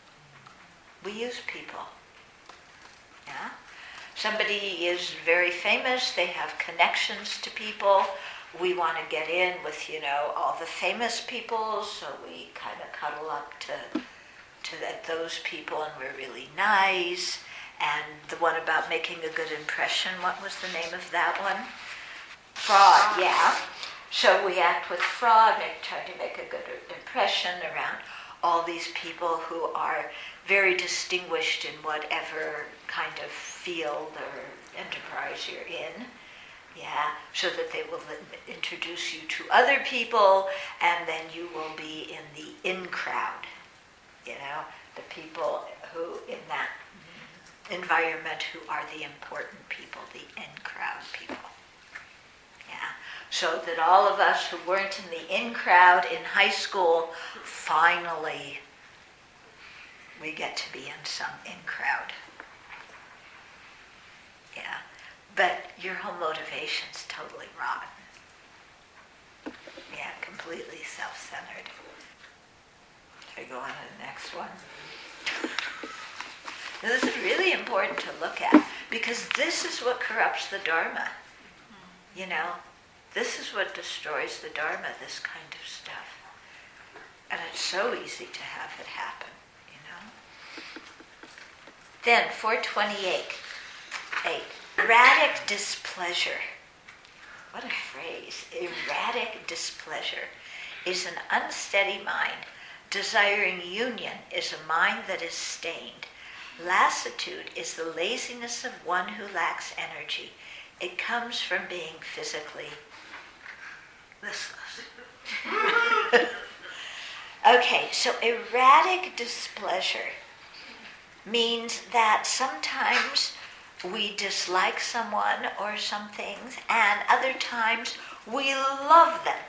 We use people. Yeah? Somebody is very famous, they have connections to people. We want to get in with, you know, all the famous people, so we kind of cuddle up to to that, those people, and we're really nice. and the one about making a good impression. What was the name of that one? Fraud, yeah. So we act with fraud, make, try to make a good impression around all these people who are very distinguished in whatever kind of field or enterprise you're in. Yeah, so that they will introduce you to other people, and then you will be in the in crowd. You know, the people who in that environment who are the important people, the in crowd people. Yeah, so that all of us who weren't in the in crowd in high school, finally we get to be in some in crowd. Yeah. But your whole motivation's totally rotten. Yeah, completely self-centered. Should I go on to the next one? Now, this is really important to look at, because this is what corrupts the Dharma. You know, this is what destroys the Dharma, this kind of stuff. And it's so easy to have it happen, you know? Then, four twenty-eight. Eight. Erratic displeasure. What a phrase. Erratic displeasure is an unsteady mind. Desiring union is a mind that is stained. Lassitude is the laziness of one who lacks energy. It comes from being physically listless. Okay, so erratic displeasure means that sometimes we dislike someone or some things, and other times we love them.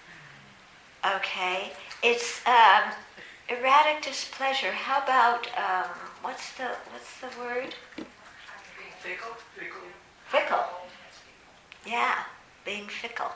Okay? It's um, erratic displeasure. How about, um, what's the what's the word? Fickle? Fickle. Fickle. Yeah, being fickle.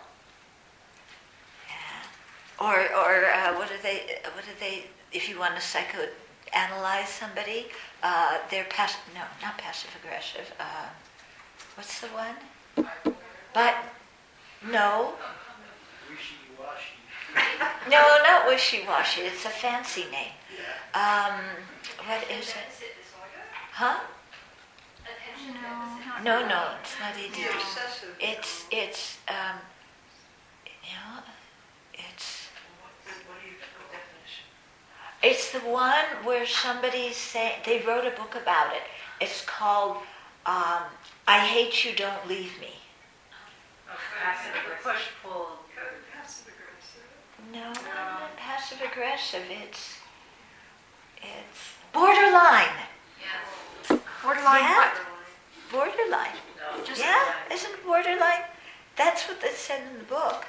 Yeah. Or, or uh, what do they, what do they, if you want to psychoanalyze somebody, Uh, they're passive, no, not passive-aggressive. Uh, what's the one? But, no. Wishy-washy. No, not wishy-washy. It's a fancy name. Um, what is it? Huh? No, no, it's not A D D. It's, it's, um, you know, it's... It's the one where somebody's saying, they wrote a book about it. It's called um, I Hate You, Don't Leave Me. Passive push pull. No, not passive aggressive. It's it's borderline. Yes. Borderline Yeah. what? Borderline. No, just Yeah, isn't borderline? That's what it said in the book.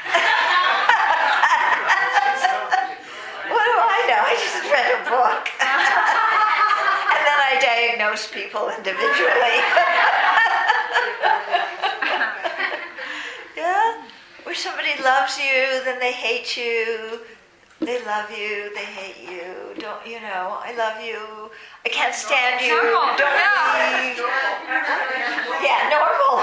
What do I know? I just read a book. And then I diagnose people individually. Yeah? Where somebody loves you, then they hate you. They love you, they hate you. Don't, you know, I love you. I can't stand you. Normal. Don't Yeah. leave. Yeah, normal.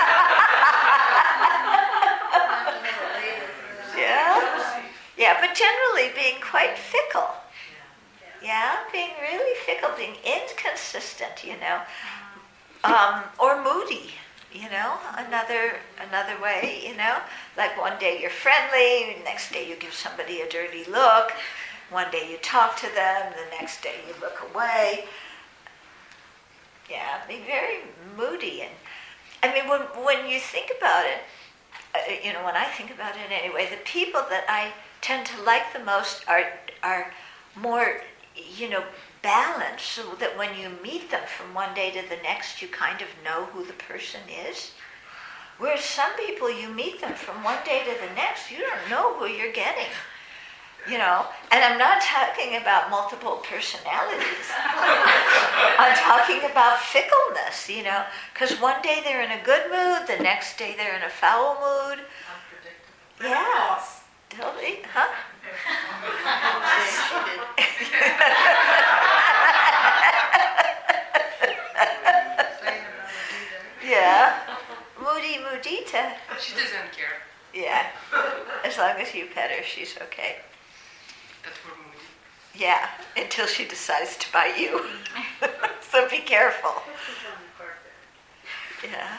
Yeah? Yeah, but generally being quite fickle. Yeah, being really fickle, being inconsistent, you know, um, or moody, you know, another another way, you know, like one day you're friendly, next day you give somebody a dirty look, one day you talk to them, the next day you look away. Yeah, being very moody, and I mean, when when you think about it, uh, you know, when I think about it anyway, the people that I tend to like the most are are more, you know, balanced, so that when you meet them from one day to the next, you kind of know who the person is. Whereas some people, you meet them from one day to the next, you don't know who you're getting. You know, and I'm not talking about multiple personalities. I'm talking about fickleness, you know, because one day they're in a good mood, the next day they're in a foul mood. Unpredictable. Yeah. Totally, huh? Yeah. Moody Mudita. She doesn't care. Yeah. As long as you pet her, she's okay. That's for Moody. Yeah, until she decides to bite you. So so be careful. Put it on the carpet. Yeah.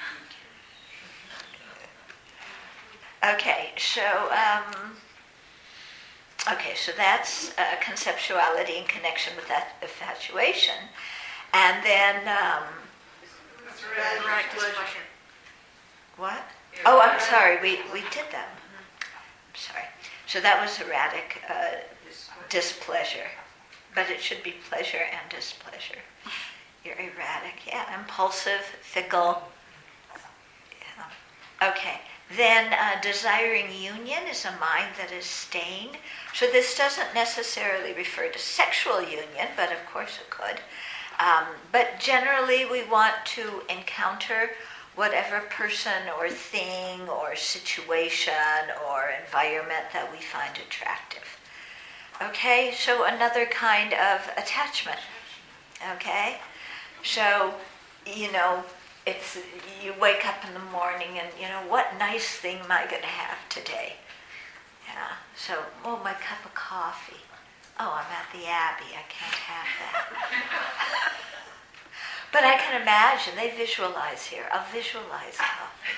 Okay, so um, okay, so that's uh, conceptuality in connection with that infatuation, and then um, Right displeasure. what? Oh, I'm sorry, we we did that. I'm sorry. So that was erratic uh, displeasure, but it should be pleasure and displeasure. You're erratic, yeah, impulsive, fickle. Yeah. Okay. Then uh, desiring union is a mind that is stained. So this doesn't necessarily refer to sexual union, but of course it could. Um, but generally we want to encounter whatever person or thing or situation or environment that we find attractive. Okay, so another kind of attachment. Okay, so, you know, it's, you wake up in the morning and, you know, what nice thing am I going to have today? Yeah, so, oh, my cup of coffee. Oh, I'm at the Abbey, I can't have that. But I can imagine, they visualize here. I'll visualize coffee.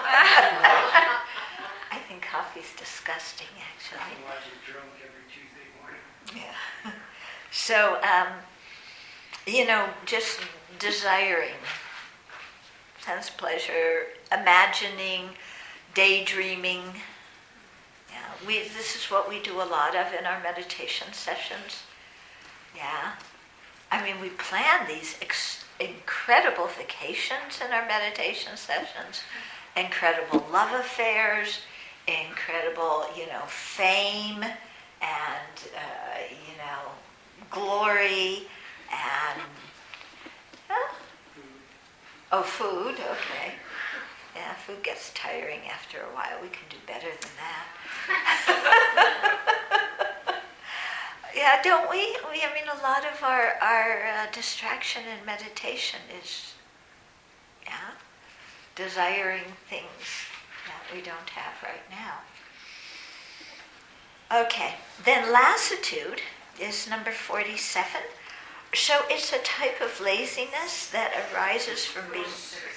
I think coffee's disgusting, actually. I watch it drunk every Tuesday morning. Yeah. So, um, you know, just desiring, sense pleasure, imagining, daydreaming. Yeah, we. This is what we do a lot of in our meditation sessions. Yeah. I mean, we plan these ex- incredible vacations in our meditation sessions, incredible love affairs, incredible, you know, fame and, uh, you know, glory and, huh? Oh, food, okay. Yeah, food gets tiring after a while. We can do better than that. Yeah, don't we? we? I mean, a lot of our, our uh, distraction in meditation is, yeah, desiring things that we don't have right now. Okay, then lassitude is number forty-seven. So it's a type of laziness that arises from being...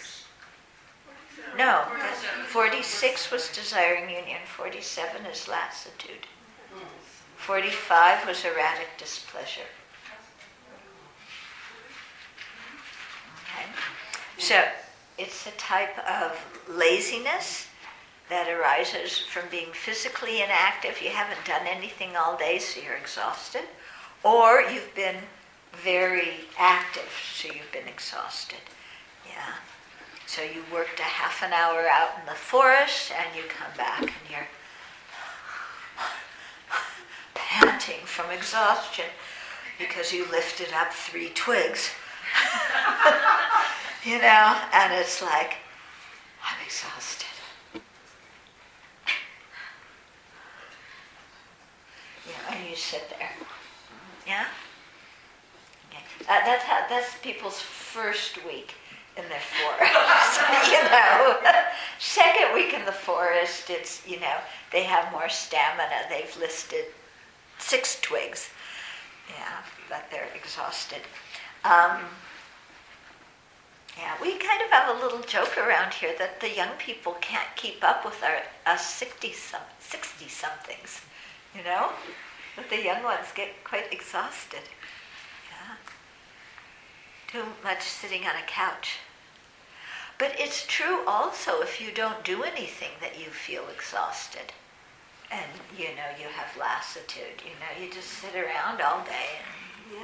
No, forty-six was desiring union, forty-seven is lassitude. forty-five was erratic displeasure. Okay. So it's a type of laziness that arises from being physically inactive. You haven't done anything all day, so you're exhausted. Or you've been very active, so you've been exhausted. Yeah. So you worked a half an hour out in the forest, and you come back and you're panting from exhaustion because you lifted up three twigs. You know, and it's like, I'm exhausted. Yeah, and you sit there. Yeah? Okay. Uh, that's how, that's people's first week in the forest, you know. Second week in the forest, it's, you know, they have more stamina. They've listed six twigs. Yeah, but they're exhausted. Um, yeah, we kind of have a little joke around here that the young people can't keep up with our us sixty-somethings, you know? But the young ones get quite exhausted. Yeah. Too much sitting on a couch. But it's true also if you don't do anything that you feel exhausted. And, you know, you have lassitude. You know, you just sit around all day and...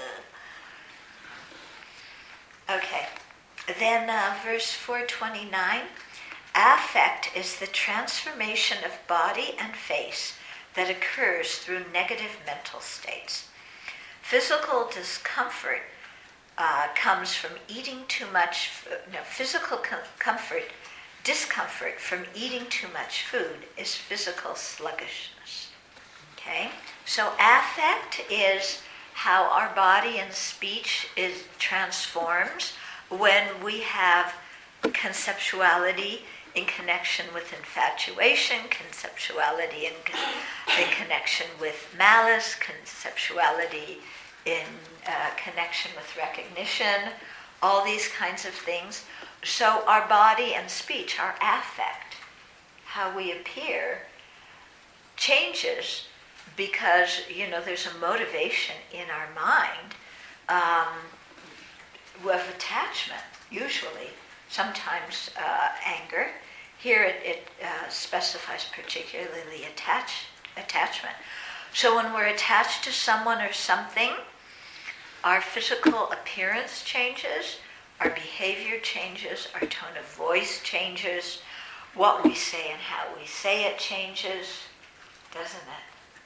Yeah. Okay. Then uh, verse four twenty-nine. Affect is the transformation of body and face that occurs through negative mental states. Physical discomfort uh, comes from eating too much, no, physical com- comfort, discomfort from eating too much food is physical sluggishness. Okay? So affect is how our body and speech is transforms when we have conceptuality in connection with infatuation, conceptuality in, con- in connection with malice, conceptuality in uh, connection with recognition, all these kinds of things. So our body and speech, our affect, how we appear, changes because, you know, there's a motivation in our mind um, of attachment, usually, sometimes uh, anger. Here it, it uh, specifies particularly attach, attachment. So when we're attached to someone or something, our physical appearance changes, our behavior changes, our tone of voice changes, what we say and how we say it changes, doesn't it?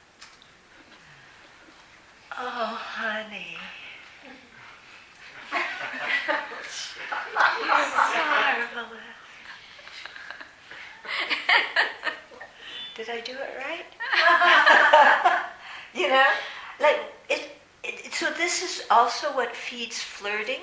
Oh, honey. Marvelous. Did I do it right? You know, like it, it. So this is also what feeds flirting.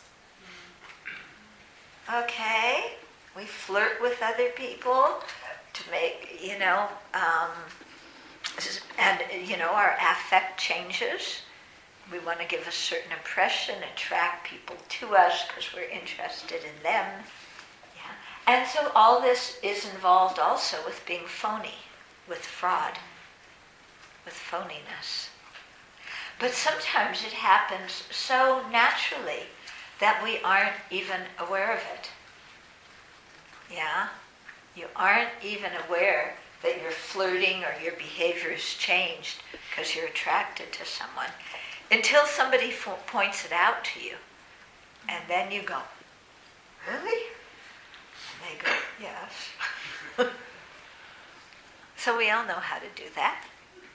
Okay, we flirt with other people to make, you know, um, and you know our affect changes. We want to give a certain impression, attract people to us because we're interested in them. Yeah. And so all this is involved also with being phony, with fraud, with phoniness. But sometimes it happens so naturally that we aren't even aware of it. Yeah? You aren't even aware that you're flirting or your behavior has changed because you're attracted to someone until somebody fo- points it out to you. And then you go, really? And they go, yes. So we all know how to do that.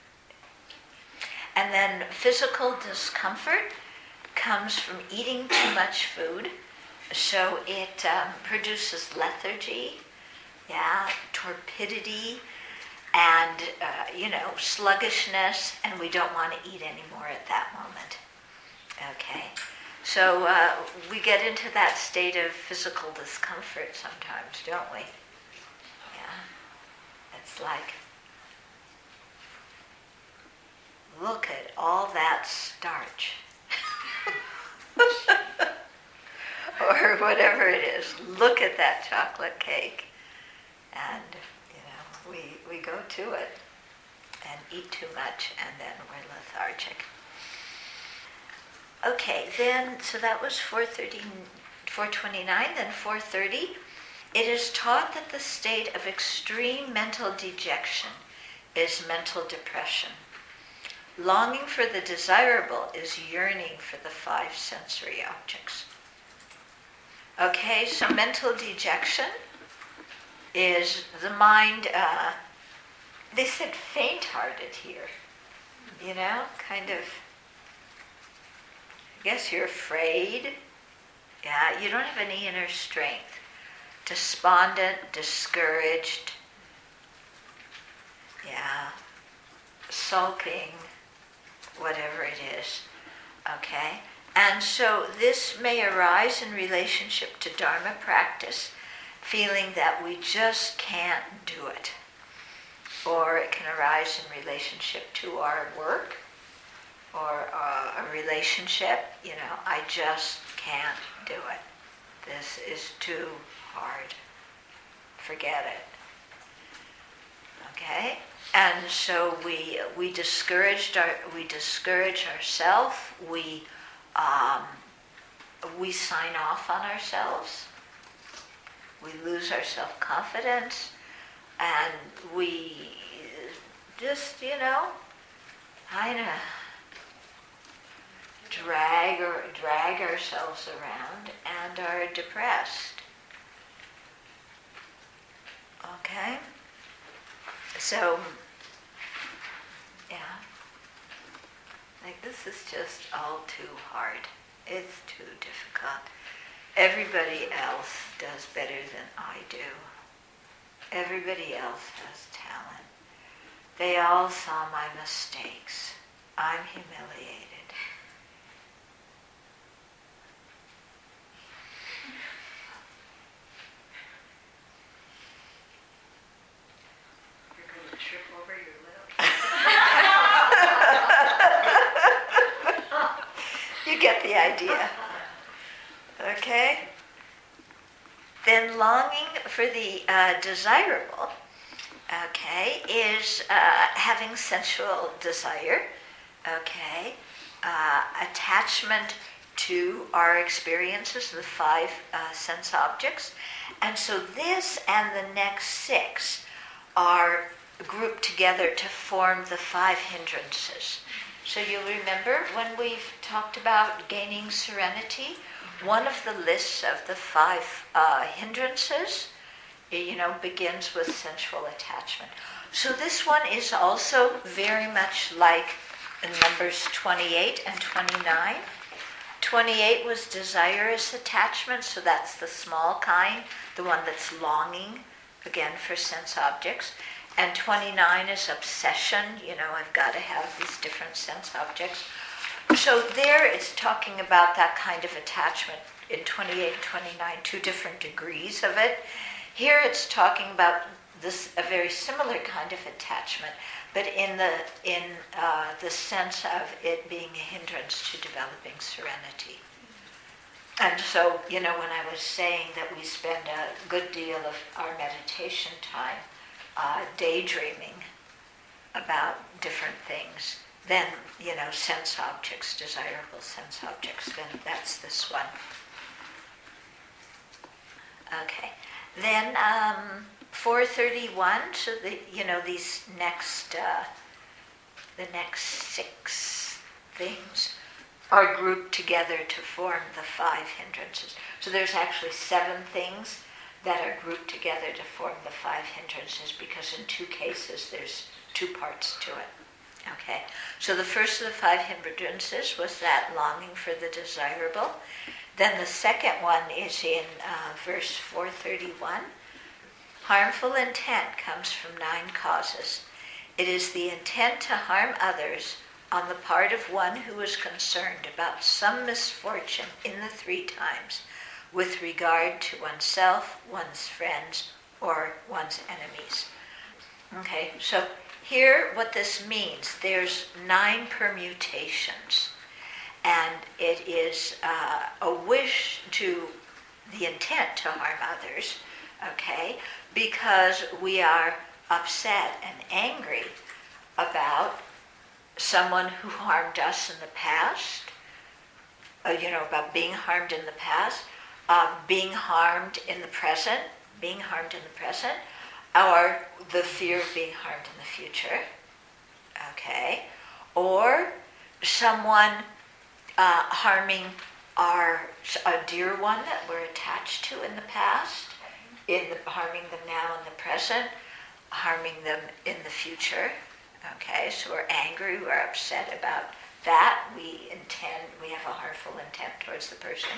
And then physical discomfort comes from eating too much food. So it um, produces lethargy, yeah, torpidity, and, uh, you know, sluggishness, and we don't want to eat anymore at that moment. Okay, so uh, we get into that state of physical discomfort sometimes, don't we? Yeah, it's like, look at all that starch. Or whatever it is. Look at that chocolate cake. And, you know, we, we go to it and eat too much, and then we're lethargic. Okay, then, so that was four thirty, four twenty-nine, then four thirty. It is taught that the state of extreme mental dejection is mental depression. Longing for the desirable is yearning for the five sensory objects. Okay, so mental dejection is the mind, uh, they said faint-hearted here, you know, kind of, I guess you're afraid, yeah, you don't have any inner strength, despondent, discouraged, yeah, sulking, whatever it is, okay? And so this may arise in relationship to Dharma practice, feeling that we just can't do it. Or it can arise in relationship to our work, or uh, a relationship, you know, I just can't do it. This is too hard. Forget it. Okay? And so we we discouraged our we discourage ourselves. We um, we sign off on ourselves. We lose our self-confidence, and we just, you know, kind of drag or drag ourselves around and are depressed. Okay? So, yeah, like this is just all too hard. It's too difficult. Everybody else does better than I do. Everybody else has talent. They all saw my mistakes. I'm humiliated. You're going to trip over your little. idea. Okay? Then longing for the uh, desirable, okay, is uh, having sensual desire, okay, uh, attachment to our experiences, the five uh, sense objects. And so this and the next six are grouped together to form the five hindrances. So you'll remember when we've talked about gaining serenity, one of the lists of the five uh, hindrances, you know, begins with sensual attachment. So this one is also very much like in Numbers twenty-eight and twenty-nine. twenty-eight was desirous attachment, so that's the small kind, the one that's longing, again, for sense objects. And twenty-nine is obsession, you know, I've got to have these different sense objects. So there it's talking about that kind of attachment in twenty-eight and twenty-nine, two different degrees of it. Here it's talking about this, a very similar kind of attachment, but in the in uh, the sense of it being a hindrance to developing serenity. And so, you know, when I was saying that we spend a good deal of our meditation time uh, daydreaming about different things, then, you know, sense objects, desirable sense objects, then that's this one. Okay. Then um, four thirty-one, so the, you know, these next, uh, the next six things are grouped together to form the five hindrances. So there's actually seven things that are grouped together to form the five hindrances, because in two cases there's two parts to it. Okay, so the first of the five hindrances was that longing for the desirable. Then the second one is in uh, verse four thirty-one. Harmful intent comes from nine causes. It is the intent to harm others on the part of one who is concerned about some misfortune in the three times with regard to oneself, one's friends, or one's enemies. Okay, so here what this means, there's nine permutations. And it is uh, a wish to, the intent to harm others, okay, because we are upset and angry about someone who harmed us in the past, uh, you know, about being harmed in the past, uh, being harmed in the present, being harmed in the present, or the fear of being harmed in the future, okay, or someone Uh, harming our a dear one that we're attached to in the past, in the, harming them now in the present, harming them in the future. Okay, so we're angry, we're upset about that. We intend, we have a harmful intent towards the person,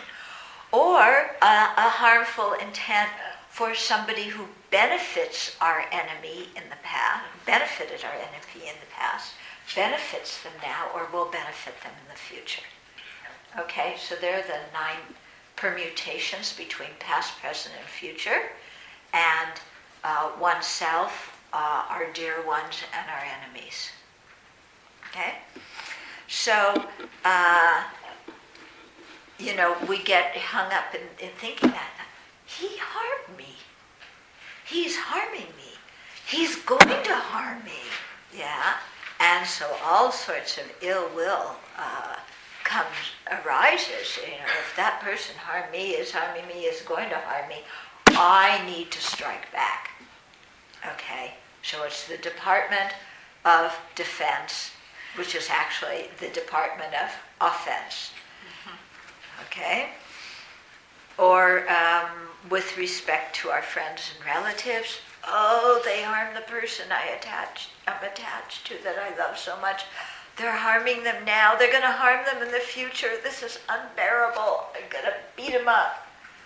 or uh, a harmful intent for somebody who benefits our enemy in the past, benefited our enemy in the past, benefits them now, or will benefit them in the future. Okay, so there are the nine permutations between past, present, and future, and uh, oneself, uh, our dear ones, and our enemies. Okay? So, uh, you know, we get hung up in, in thinking that he harmed me. He's harming me. He's going to harm me. Yeah? And so all sorts of ill will uh, comes, arises. You know, if that person harmed me, is harming me, is going to harm me, I need to strike back. Okay? So it's the Department of Defense, which is actually the Department of Offense. Okay? Or um, with respect to our friends and relatives, oh, they harmed the person I attached, I'm attached to, that I love so much. They're harming them now. They're going to harm them in the future. This is unbearable. I'm going to beat them up.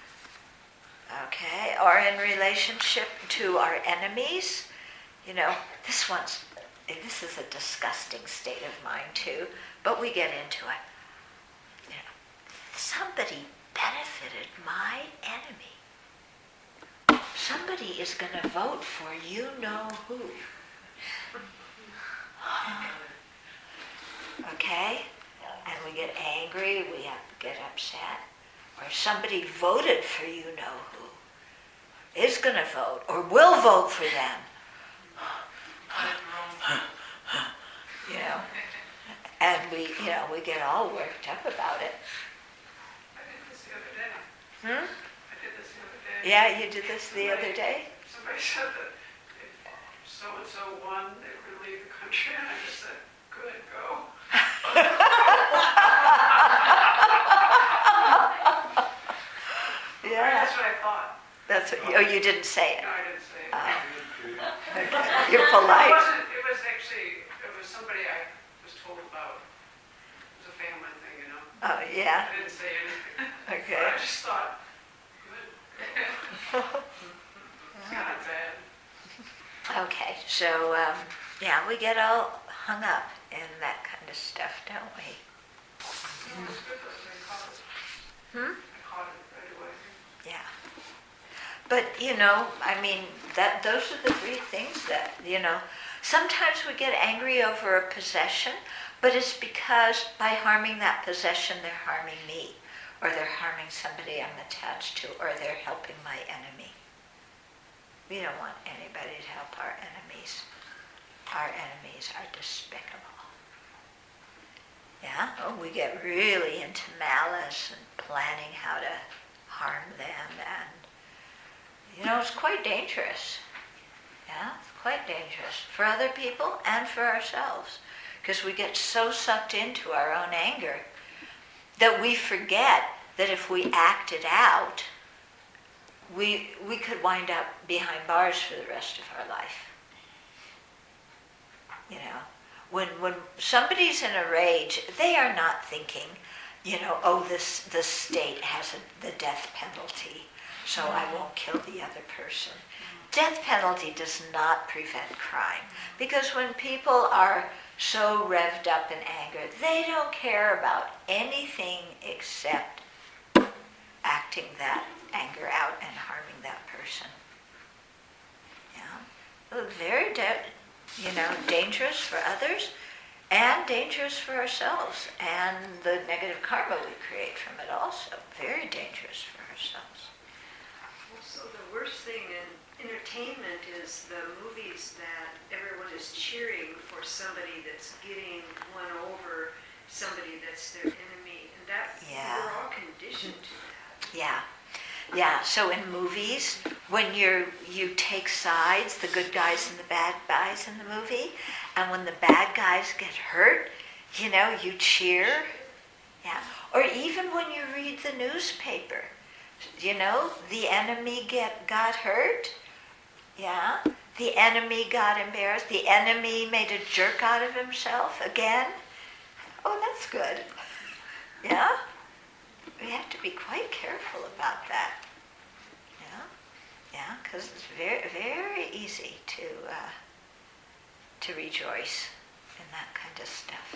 Okay? Or in relationship to our enemies, you know, this one's, this is a disgusting state of mind too, but we get into it. You know, somebody benefited my enemy. Somebody is going to vote for you know who. Okay? and we get angry, we have, get upset, or somebody voted for you know who, is going to vote, or will vote for them. You know, and we, you know, we get all worked up about it. I did this the other day. Hmm? I did this the other day. Yeah, you did this the other day? Somebody said that if so-and-so won, they would leave the country, and I just said, good, go. Yeah. That's what I thought. That's what, oh, you didn't say it. No, I didn't say it. Oh. Okay. You're It polite. wasn't, it was actually, it was somebody I was told about. It was a family thing, you know. Oh, yeah. I didn't say anything. Okay. But I just thought, good. It's not bad. Okay, so, um, yeah, we get all hung up in that kind of stuff, don't we? No, it was good though, I caught it. Hmm? I caught it right away. Yeah. But, you know, I mean, that those are the three things that, you know, sometimes we get angry over a possession, but it's because by harming that possession, they're harming me, or they're harming somebody I'm attached to, or they're helping my enemy. We don't want anybody to help our enemies. Our enemies are despicable. Yeah? Oh, we get really into malice and planning how to harm them, and you know, it's quite dangerous. Yeah, it's quite dangerous for other people and for ourselves, because we get so sucked into our own anger that we forget that if we act it out, we we could wind up behind bars for the rest of our life. You know, when when somebody's in a rage, they are not thinking, you know, oh, this the state has a, the death penalty, so I won't kill the other person. Death penalty does not prevent crime, because when people are so revved up in anger, they don't care about anything except acting that anger out and harming that person. Yeah, very, de- you know, dangerous for others and dangerous for ourselves, and the negative karma we create from it also. Very dangerous for ourselves. Also, the worst thing in entertainment is the movies that everyone is cheering for somebody that's getting one over somebody that's their enemy, and that Yeah. we're all conditioned to that. Yeah. Yeah, so in movies, when you're, you take sides, the good guys and the bad guys in the movie, and when the bad guys get hurt, you know, you cheer. Yeah. Or even when you read the newspaper, you know, the enemy get got hurt. Yeah. The enemy got embarrassed. The enemy made a jerk out of himself again. Oh, that's good. Yeah? We have to be quite careful about that. Yeah? Yeah, because it's very, very easy to uh, to rejoice in that kind of stuff.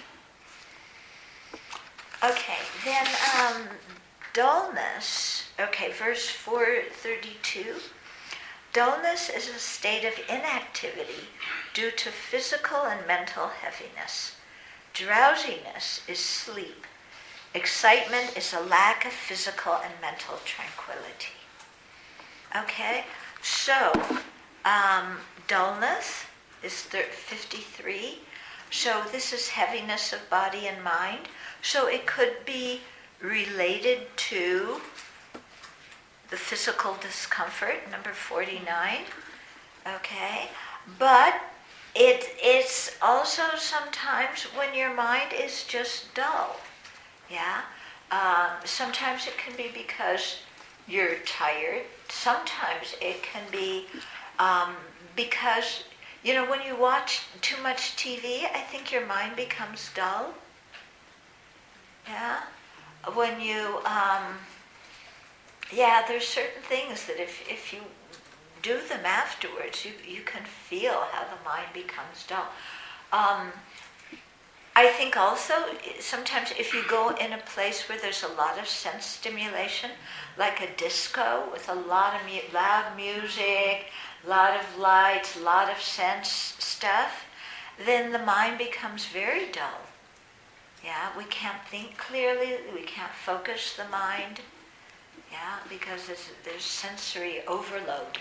Okay, then um, dullness. Okay, verse four thirty-two. Dullness is a state of inactivity due to physical and mental heaviness. Drowsiness is sleep. Excitement is a lack of physical and mental tranquility. Okay, so um, dullness is fifty-three. So this is heaviness of body and mind. So it could be related to the physical discomfort, number forty-nine. Okay, but it it's also sometimes when your mind is just dull. Yeah, um, sometimes it can be because you're tired. Sometimes it can be um, because, you know, when you watch too much T V, I think your mind becomes dull. Yeah, when you, um, yeah, there's certain things that if if you do them afterwards, you you can feel how the mind becomes dull. Um, I think also sometimes if you go in a place where there's a lot of sense stimulation, like a disco with a lot of mu- loud music, a lot of lights, a lot of sense stuff, then the mind becomes very dull. Yeah, Yeah, we can't think clearly, we can't focus the mind. Yeah, because there's, there's sensory overload.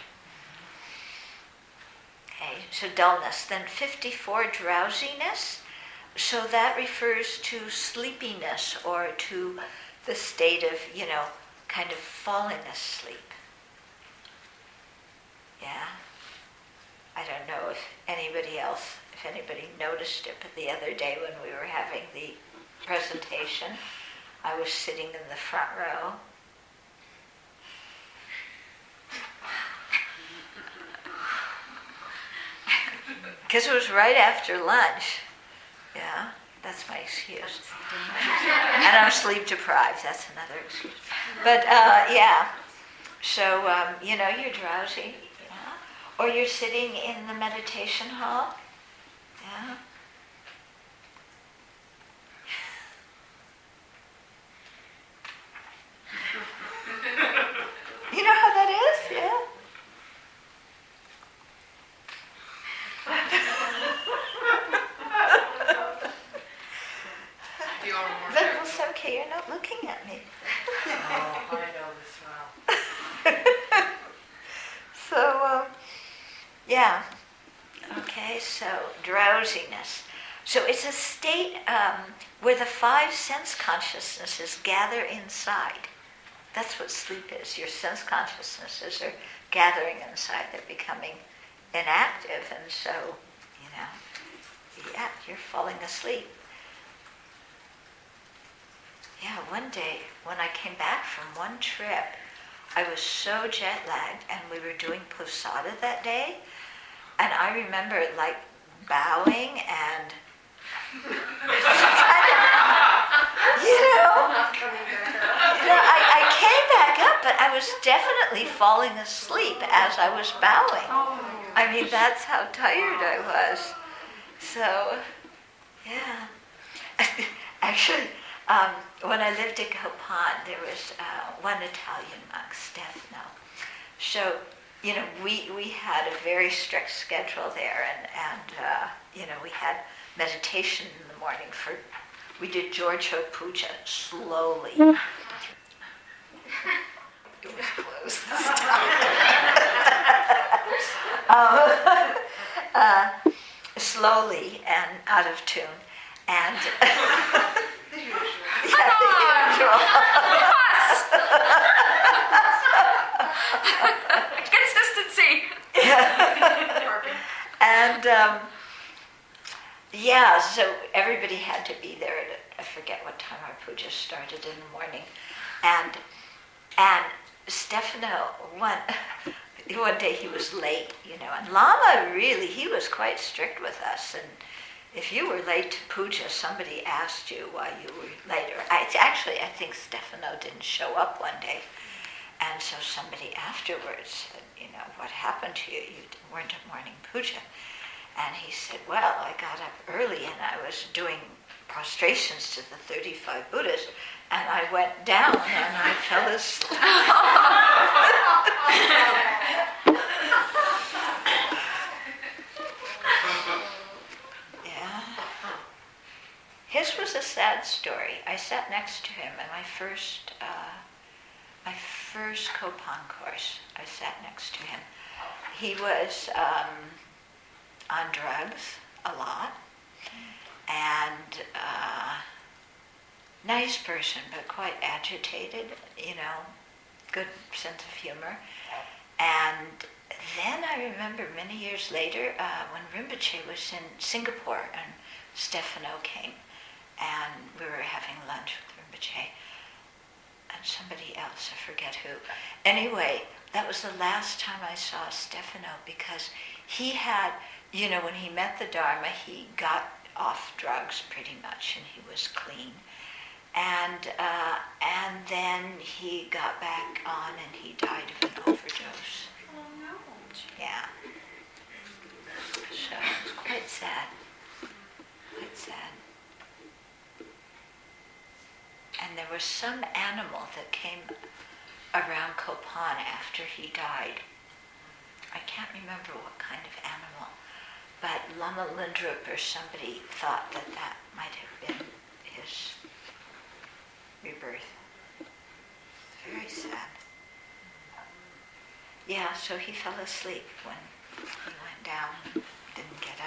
Okay, so dullness. Then fifty-four, drowsiness. So that refers to sleepiness or to the state of, you know, kind of falling asleep. Yeah. I don't know if anybody else, if anybody noticed it, but the other day when we were having the presentation, I was sitting in the front row. Because it was right after lunch. Yeah, that's my excuse. And I'm sleep deprived, that's another excuse. But uh, yeah, so, um, you know, you're drowsy. Yeah? Or you're sitting in the meditation hall. Yeah. You know how that is? Yeah. But it's okay, you're not looking at me. Oh, I know this well. So, um, yeah. Okay, so drowsiness. So it's a state um, where the five sense consciousnesses gather inside. That's what sleep is. Your sense consciousnesses are gathering inside. They're becoming inactive, and so, you know, yeah, you're falling asleep. Yeah, one day when I came back from one trip, I was so jet lagged, and we were doing Posada that day, and I remember like bowing and you know, you know I, I came back up, but I was definitely falling asleep as I was bowing. I mean, that's how tired I was. So, yeah. Actually, um, when I lived in Copan, there was uh, one Italian monk, Stefano. So, you know, we, we had a very strict schedule there, and, and uh, you know, we had meditation in the morning for, we did Giorgio Puja slowly. It was close this time. um, uh, slowly and out of tune. And the usual. Yeah, the usual. Consistency. Yeah. And um, yeah, so everybody had to be there at, I forget what time our puja started in the morning. And and Stefano, one, one day he was late, you know, and Lama really, he was quite strict with us. And if you were late to puja, somebody asked you why you were late. Or I, actually, I think Stefano didn't show up one day. And so somebody afterwards said, you know, what happened to you? You weren't at morning puja. And he said, well, I got up early and I was doing prostrations to the thirty-five Buddhas, and I went down and I fell asleep. Yeah. His was a sad story. I sat next to him in my first, uh, my first Copan course. I sat next to him. He was um, on drugs a lot, and uh, nice person, but quite agitated, you know, good sense of humor. And then I remember many years later uh, when Rinpoche was in Singapore and Stefano came, and we were having lunch with Rinpoche and somebody else, I forget who. Anyway, that was the last time I saw Stefano, because he had, you know, when he met the Dharma, he got off drugs pretty much, and he was clean. And uh, and then he got back on, and he died of an overdose. Oh no. Yeah. So it's quite sad. Quite sad. And there was some animal that came around Copan after he died. I can't remember what kind of animal, but Lama Lindrup or somebody thought that that might have been his birth. Very sad. Yeah, so he fell asleep when he went down, didn't get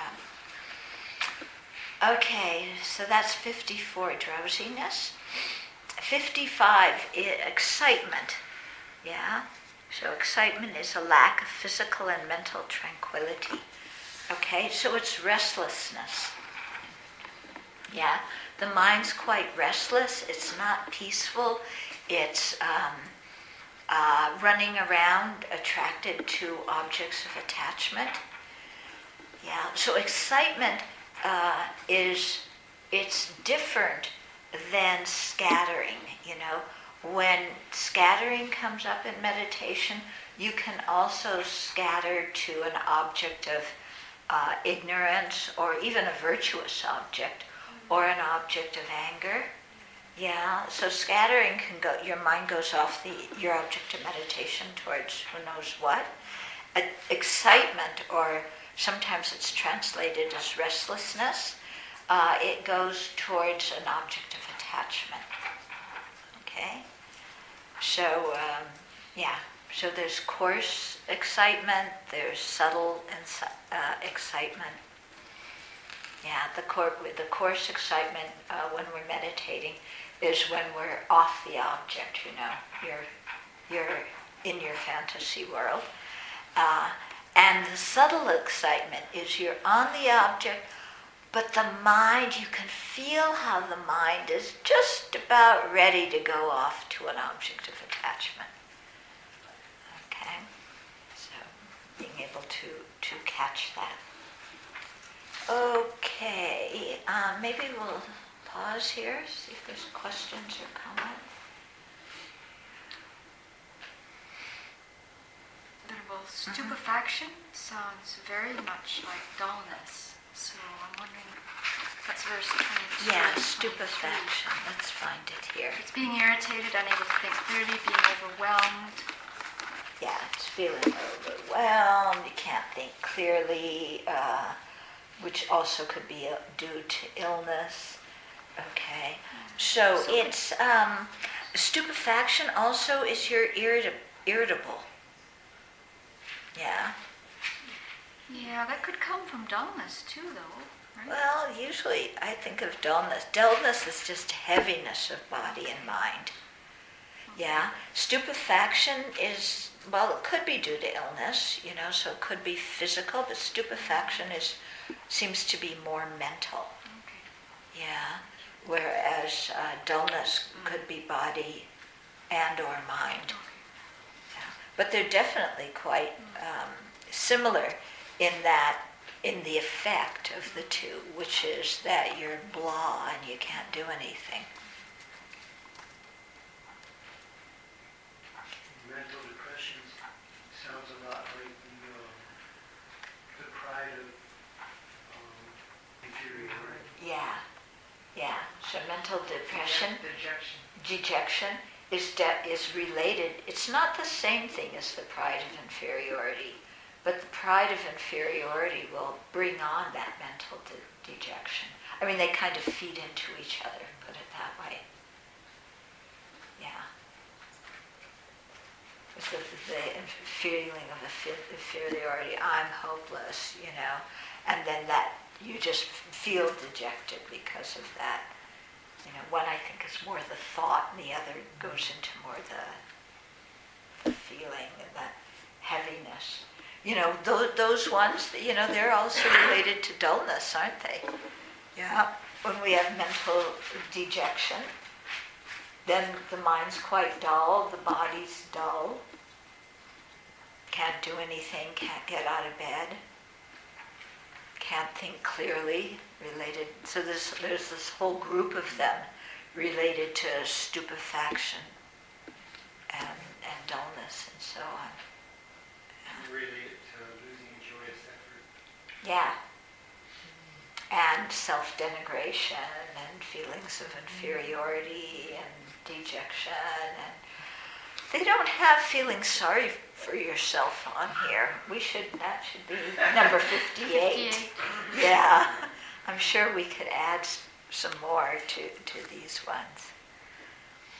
up. Okay, so that's fifty-four, drowsiness. fifty-five, excitement. Yeah, so excitement is a lack of physical and mental tranquility. Okay, so it's restlessness. Yeah, the mind's quite restless. It's not peaceful. It's um, uh, running around attracted to objects of attachment. Yeah, so excitement uh, is, it's different than scattering, you know. When scattering comes up in meditation, you can also scatter to an object of uh, ignorance, or even a virtuous object, or an object of anger. Yeah, so scattering can go, your mind goes off the your object of meditation towards who knows what. Uh, excitement, or sometimes it's translated as restlessness, uh, it goes towards an object of attachment. Okay? So, um, yeah, so there's coarse excitement, there's subtle uh, excitement. Yeah, the, cor- the coarse excitement uh, when we're meditating is when we're off the object, you know, you're, you're in your fantasy world. Uh, and the subtle excitement is you're on the object, but the mind, you can feel how the mind is just about ready to go off to an object of attachment. Okay? So, being able to, to catch that. Okay, uh, maybe we'll pause here, see if there's questions or comments. Well, stupefaction sounds very much like dullness, so I'm wondering if that's verse twenty-two. Yeah, stupefaction, let's find it here. It's being irritated, unable to think clearly, being overwhelmed. Yeah, it's feeling overwhelmed, you can't think clearly, uh, which also could be uh, due to illness. Okay, so, so it's, um, stupefaction also is you're irrit- irritable. Yeah. Yeah, that could come from dullness too, though, right? Well, usually I think of dullness. Dullness is just heaviness of body and mind. Yeah. Stupefaction is, well, it could be due to illness, you know, so it could be physical, but stupefaction is seems to be more mental. Okay. Yeah. Whereas uh, dullness could be body and or mind. But they're definitely quite um, similar in that, in the effect of the two, which is that you're blah and you can't do anything. Mental depression sounds a lot like the, uh, the pride of um, inferiority. Yeah, yeah. So mental depression, Dejection. dejection, is de- is related. It's not the same thing as the pride of inferiority, but the pride of inferiority will bring on that mental de- dejection. I mean, they kind of feed into each other, put it that way. Yeah. It's the, the feeling of the inferiority, I'm hopeless, you know, and then that you just feel dejected because of that. You know, one I think is more the thought, and the other goes into more the, the feeling and the heaviness. You know, those, those ones, you know, they're also related to dullness, aren't they? Yeah. When we have mental dejection, then the mind's quite dull, the body's dull, can't do anything, can't get out of bed, can't think clearly, related. So there's, there's this whole group of them related to stupefaction and, and dullness and so on. Related to losing a joyous effort. Yeah. And self-denigration and feelings of inferiority and dejection. And they don't have feeling sorry for yourself on here. We should, that should be number fifty-eight. fifty-eight. Yeah. I'm sure we could add some more to, to these ones.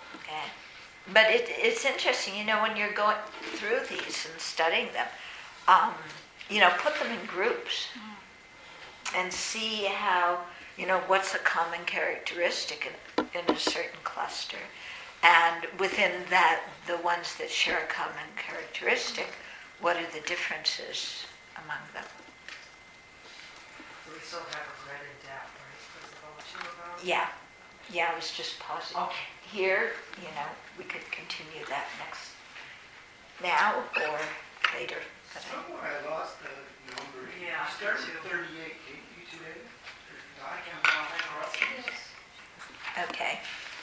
Okay. But it, it's interesting, you know, when you're going through these and studying them, um, you know, put them in groups and see how, you know, what's a common characteristic in, in a certain cluster. And within that, the ones that share a common characteristic, what are the differences among them? So we still have a red and doubt, right? Was the one two about? Yeah. Yeah, I was just pausing. Okay. Here, you know, we could continue that next, now or later. But I- Somewhere I lost the number. Yeah, You started me too. with thirty-eight, didn't you today? I can go, I can go. Okay.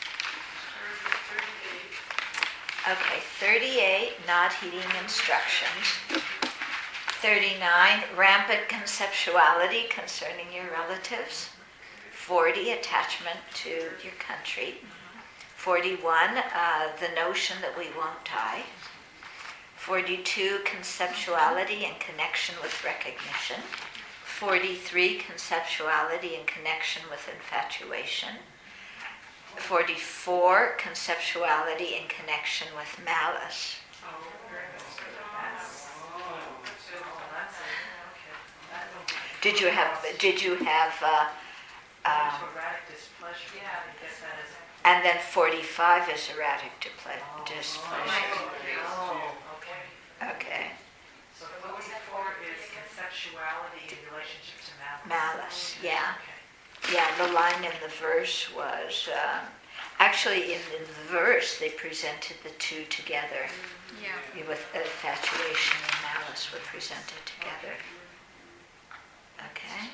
thirty-eight. Okay, thirty-eight, not heeding instructions. thirty-nine, rampant conceptuality concerning your relatives. forty, attachment to your country. forty-one, uh, the notion that we won't die. forty-two, conceptuality in connection with recognition. forty-three, conceptuality in connection with infatuation. forty-four, conceptuality in connection with malice. Oh, very good. That's, oh, that's okay. That will be- Did you have, did you have, uh, um, Erratic displeasure. Yeah, I guess that is. and then forty-five is erratic dipl- displeasure. Oh, okay. Okay, So forty-four is conceptuality in relationship to malice. malice, yeah. Okay. Yeah, the line in the verse was, um, actually in the verse they presented the two together. Yeah. With infatuation and malice were presented together. Okay.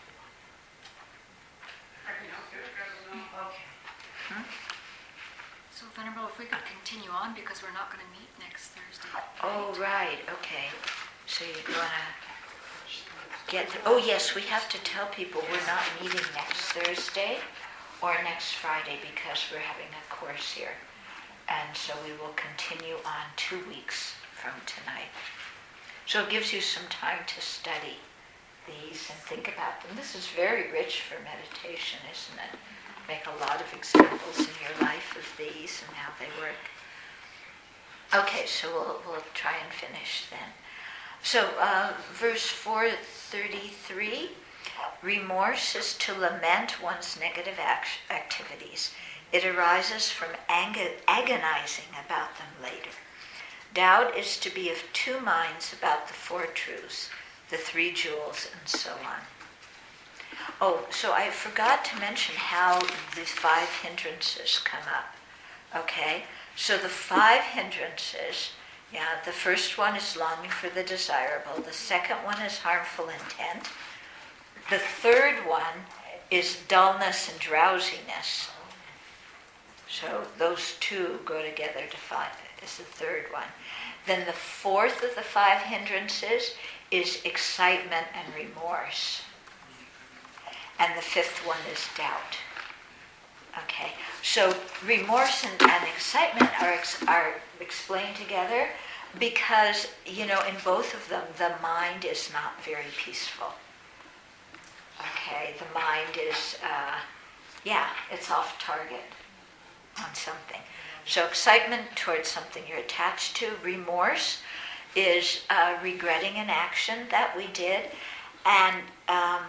I can help you, I don't know. Okay. So Venerable, if we could continue on because we're not going to meet next Thursday. Oh, right, okay. So you're gonna get, oh yes, we have to tell people we're not meeting next Thursday or next Friday because we're having a course here. And so we will continue on two weeks from tonight. So it gives you some time to study these and think about them. This is very rich for meditation, isn't it? Make a lot of examples in your life of these and how they work. Okay, so we'll, we'll try and finish then. So, uh, verse four thirty-three, remorse is to lament one's negative act- activities. It arises from ang- agonizing about them later. Doubt is to be of two minds about the four truths, the three jewels, and so on. Oh, so I forgot to mention how the five hindrances come up. Okay, so the five hindrances, yeah, the first one is longing for the desirable. The second one is harmful intent. The third one is dullness and drowsiness. So those two go together to five, is the third one. Then the fourth of the five hindrances is excitement and remorse. And the fifth one is doubt. Okay, so remorse and, and excitement are ex- are explained together because, you know, in both of them, the mind is not very peaceful. Okay, the mind is, uh, yeah, it's off target on something. So excitement towards something you're attached to. Remorse is uh, regretting an action that we did. And, um,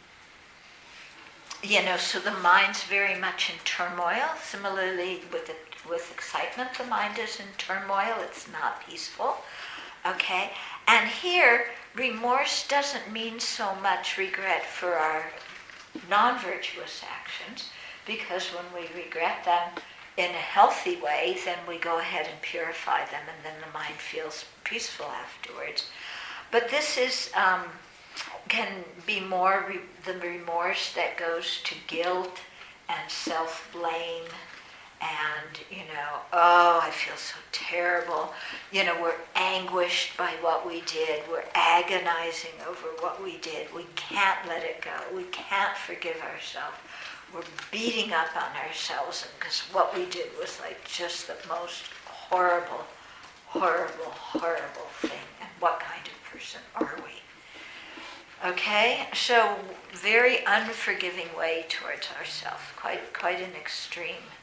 you know, so the mind's very much in turmoil. Similarly, with the, with excitement, the mind is in turmoil. It's not peaceful. Okay? And here, remorse doesn't mean so much regret for our non-virtuous actions, because when we regret them in a healthy way, then we go ahead and purify them, and then the mind feels peaceful afterwards. But this is um, can be more re- the remorse that goes to guilt and self-blame, and, you know, oh, I feel so terrible. You know, we're anguished by what we did. We're agonizing over what we did. We can't let it go. We can't forgive ourselves. We're beating up on ourselves because what we did was like just the most horrible, horrible, horrible thing. And what kind of person are we? Okay, so very unforgiving way towards ourselves, quite quite an extreme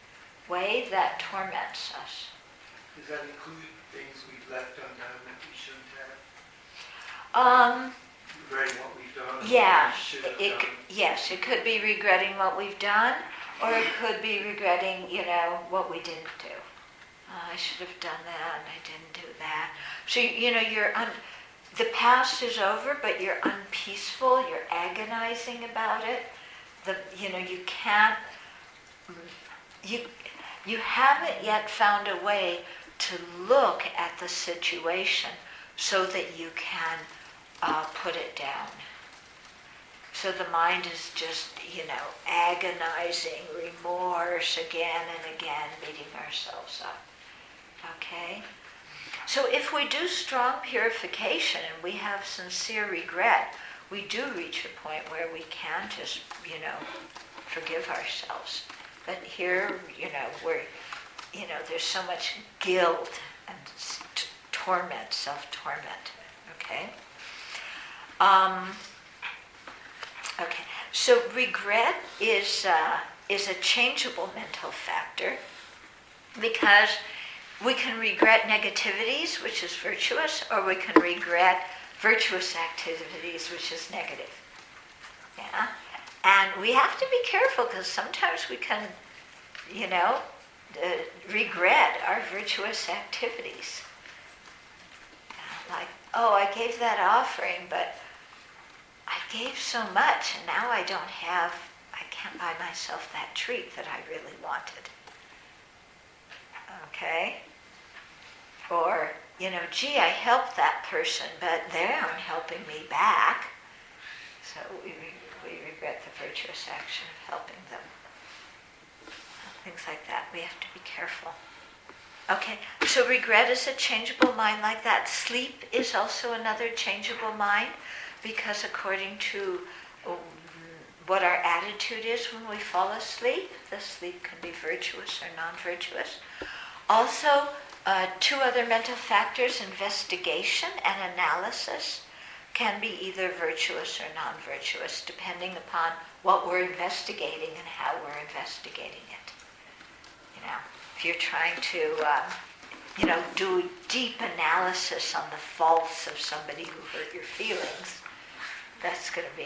way that torments us. Does that include things we've left undone that we shouldn't have? Um, Regretting what we've done? yeah, What we should have it, done? yes, it could be regretting what we've done, or it could be regretting, you know, what we didn't do. Oh, I should have done that, and I didn't do that. So, you know, you're un- the past is over, but you're unpeaceful, you're agonizing about it. The, you know, you can't, you, you haven't yet found a way to look at the situation so that you can uh, put it down. So the mind is just, you know, agonizing remorse again and again, beating ourselves up. Okay? So if we do strong purification and we have sincere regret, we do reach a point where we can just, you know, forgive ourselves. But here, you know, we're, you know, there's so much guilt and t- torment, self-torment. Okay? Um, okay. So regret is uh, is a changeable mental factor because we can regret negativities, which is virtuous, or we can regret virtuous activities, which is negative. Yeah? And we have to be careful because sometimes we can, you know, uh, regret our virtuous activities. Like, oh, I gave that offering, but I gave so much, and now I don't have, I can't buy myself that treat that I really wanted. Okay? Or, you know, gee, I helped that person, but they aren't helping me back. So we, we regret the virtuous action of helping them. Things like that. We have to be careful. Okay, so regret is a changeable mind like that. Sleep is also another changeable mind because according to what our attitude is when we fall asleep, the sleep can be virtuous or non-virtuous. Also, uh, two other mental factors, investigation and analysis, can be either virtuous or non-virtuous depending upon what we're investigating and how we're investigating it. You know, if you're trying to, um, you know, do deep analysis on the faults of somebody who hurt your feelings, that's going to be,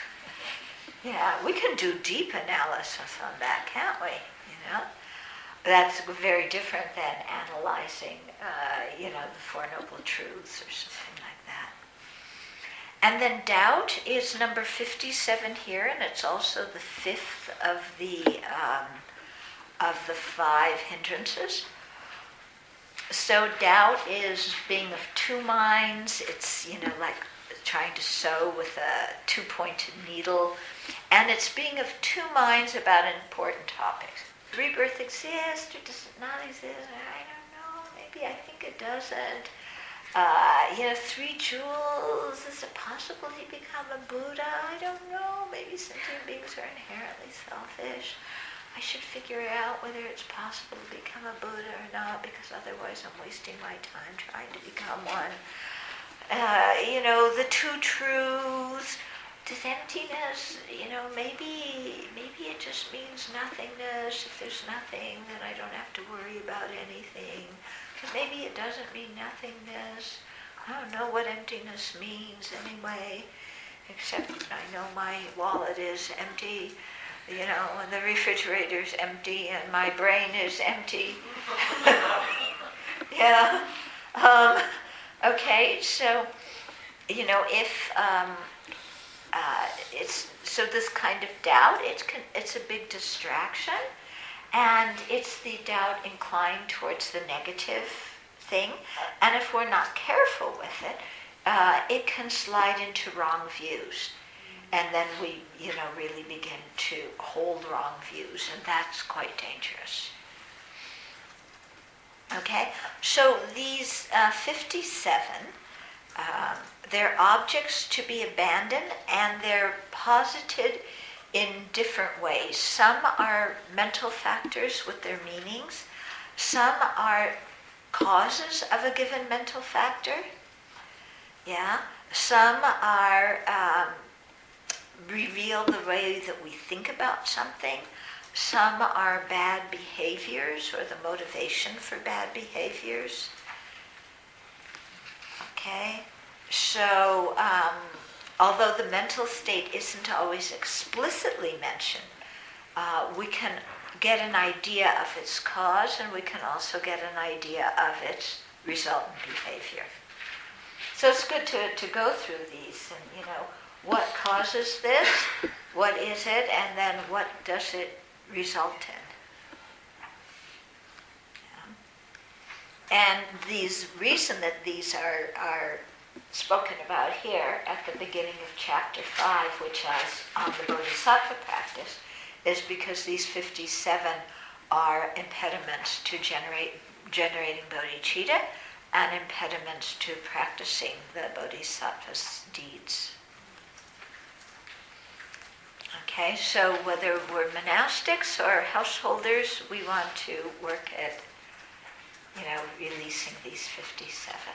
yeah, we can do deep analysis on that, can't we? You know, that's very different than analyzing, uh, you know, the Four Noble Truths or something like that. And then doubt is number fifty-seven here, and it's also the fifth of the um, of the five hindrances. So doubt is being of two minds. It's, you know, like trying to sew with a two-pointed needle. And it's being of two minds about important topics. Rebirth exists or does it not exist? I don't know. Maybe I think it doesn't. Uh, you know, three jewels. Is it possible he become a Buddha? I don't know. Maybe sentient beings are inherently selfish. I should figure out whether it's possible to become a Buddha or not, because otherwise I'm wasting my time trying to become one. Uh, you know, the two truths. Does emptiness, you know, maybe maybe it just means nothingness. If there's nothing, then I don't have to worry about anything. Because maybe it doesn't mean nothingness. I don't know what emptiness means anyway, except I know my wallet is empty. You know, and the refrigerator's empty and my brain is empty. Yeah. Um, okay, so, you know, if um, uh, it's, so this kind of doubt, it's, it's a big distraction, and it's the doubt inclined towards the negative thing, and if we're not careful with it, uh, it can slide into wrong views. And then we, you know, really begin to hold wrong views, and that's quite dangerous. Okay, so these uh, fifty-seven, um, they're objects to be abandoned, and they're posited in different ways. Some are mental factors with their meanings. Some are causes of a given mental factor. Yeah, some are... Um, reveal the way that we think about something. Some are bad behaviors or the motivation for bad behaviors. Okay? So, um, although the mental state isn't always explicitly mentioned, uh, we can get an idea of its cause, and we can also get an idea of its resultant behavior. So it's good to, to go through these and, you know, what causes this, what is it, and then what does it result in. Yeah. And these reason that these are, are spoken about here at the beginning of chapter five, which is on the Bodhisattva practice, is because these fifty-seven are impediments to generate, generating bodhicitta and impediments to practicing the Bodhisattva's deeds. Okay, so whether we're monastics or householders, we want to work at, you know, releasing these fifty-seven.